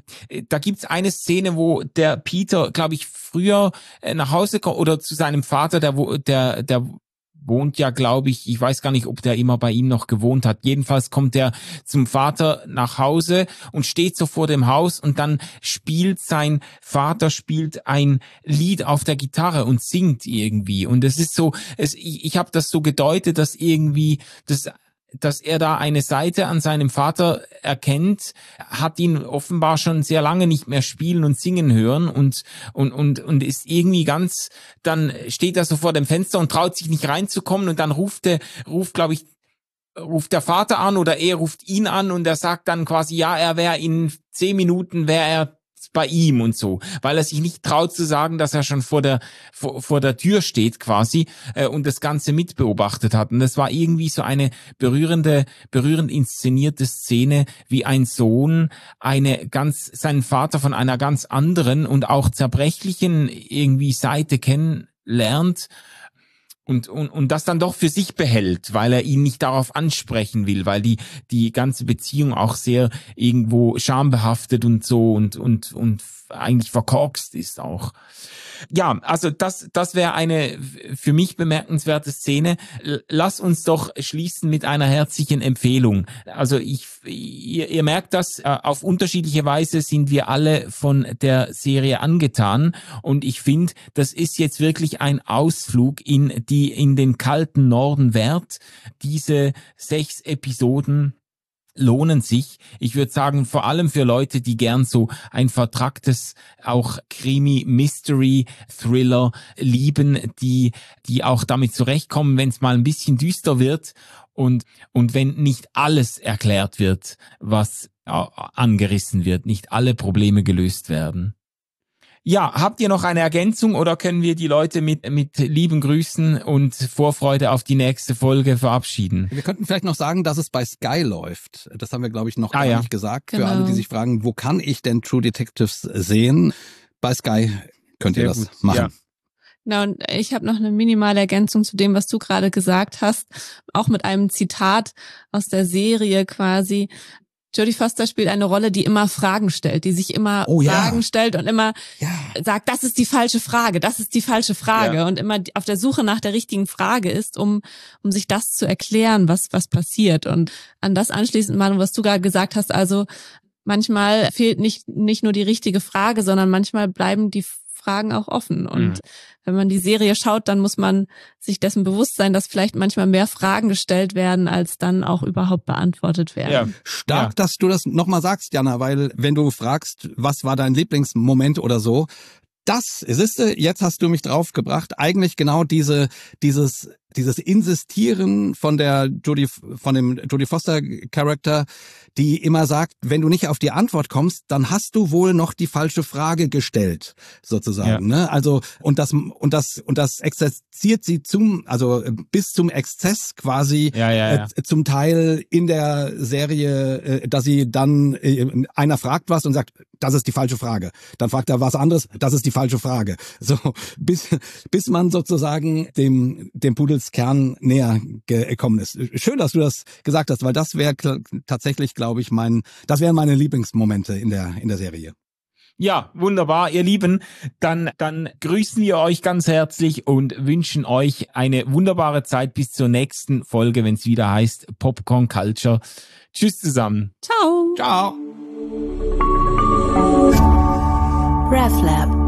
da gibt's eine Szene, wo der Peter, glaube ich, früher nach Hause kommt oder zu seinem Vater, der der der wohnt ja, glaube ich, ich weiß gar nicht, ob der immer bei ihm noch gewohnt hat. Jedenfalls kommt er zum Vater nach Hause und steht so vor dem Haus und dann spielt sein Vater spielt ein Lied auf der Gitarre und singt irgendwie. Und es ist so, es, ich, ich habe das so gedeutet, dass irgendwie das dass er da eine Seite an seinem Vater erkennt, hat ihn offenbar schon sehr lange nicht mehr spielen und singen hören und und und und ist irgendwie ganz, dann steht er so vor dem Fenster und traut sich nicht reinzukommen und dann ruft er, ruft glaube ich, ruft der Vater an oder er ruft ihn an und er sagt dann quasi, ja, er wäre in zehn Minuten, wäre er bei ihm und so, weil er sich nicht traut zu sagen, dass er schon vor der vor, vor der Tür steht quasi äh, und das Ganze mitbeobachtet hat. Und das war irgendwie so eine berührende, berührend inszenierte Szene, wie ein Sohn eine ganz seinen Vater von einer ganz anderen und auch zerbrechlichen irgendwie Seite kennenlernt. Und, und, und das dann doch für sich behält, weil er ihn nicht darauf ansprechen will, weil die, die ganze Beziehung auch sehr irgendwo schambehaftet und so und, und, und eigentlich verkorkst ist auch. Ja, also das, das wäre eine für mich bemerkenswerte Szene. Lass uns doch schließen mit einer herzlichen Empfehlung. Also ich, ihr, ihr merkt das, auf unterschiedliche Weise sind wir alle von der Serie angetan und ich finde, das ist jetzt wirklich ein Ausflug in die, in den kalten Norden wert. Diese sechs Episoden lohnen sich. Ich würde sagen, vor allem für Leute, die gern so ein vertracktes, auch Krimi, Mystery, Thriller lieben, die, die auch damit zurechtkommen, wenn es mal ein bisschen düster wird und, und wenn nicht alles erklärt wird, was angerissen wird, nicht alle Probleme gelöst werden. Ja, habt ihr noch eine Ergänzung oder können wir die Leute mit mit lieben Grüßen und Vorfreude auf die nächste Folge verabschieden? Wir könnten vielleicht noch sagen, dass es bei Sky läuft. Das haben wir, glaube ich, noch ah, gar ja. nicht gesagt. Genau. Für alle, die sich fragen, wo kann ich denn True Detectives sehen? Bei Sky könnt ihr Sehr das gut. machen. Ja. Genau, und ich habe noch eine minimale Ergänzung zu dem, was du gerade gesagt hast, auch mit einem Zitat aus der Serie quasi. Jodie Foster spielt eine Rolle, die immer Fragen stellt, die sich immer oh, Fragen ja. stellt und immer ja. sagt, das ist die falsche Frage, das ist die falsche Frage Ja. und immer auf der Suche nach der richtigen Frage ist, um um sich das zu erklären, was was passiert. Und an das anschließend, Manu, was du gerade gesagt hast, also manchmal fehlt nicht nicht nur die richtige Frage, sondern manchmal bleiben die Fragen auch offen. Und Mhm. wenn man die Serie schaut, dann muss man sich dessen bewusst sein, dass vielleicht manchmal mehr Fragen gestellt werden, als dann auch überhaupt beantwortet werden. Ja. Stark, Ja. dass du das nochmal sagst, Jana, weil wenn du fragst, was war dein Lieblingsmoment oder so, das, siehste, jetzt hast du mich draufgebracht, eigentlich genau diese, dieses, dieses Insistieren von der Jodie, von dem Jodie Foster Charakter, die immer sagt, wenn du nicht auf die Antwort kommst, dann hast du wohl noch die falsche Frage gestellt, sozusagen, Ja. ne? Also, und das, und das, und das exerziert sie zum, also bis zum Exzess quasi, Ja, ja, ja. Äh, zum Teil in der Serie, äh, dass sie dann, äh, einer fragt was und sagt, das ist die falsche Frage. Dann fragt er was anderes, das ist die falsche Frage. So, bis, bis man sozusagen dem, dem Pudels Kern näher gekommen ist. Schön, dass du das gesagt hast, weil das wäre kl- tatsächlich, glaube ich, mein, das wären meine Lieblingsmomente in der, in der Serie. Ja, wunderbar, ihr Lieben. Dann, dann grüßen wir euch ganz herzlich und wünschen euch eine wunderbare Zeit bis zur nächsten Folge, wenn es wieder heißt Popcorn Culture. Tschüss zusammen. Ciao. Ciao. RefLab.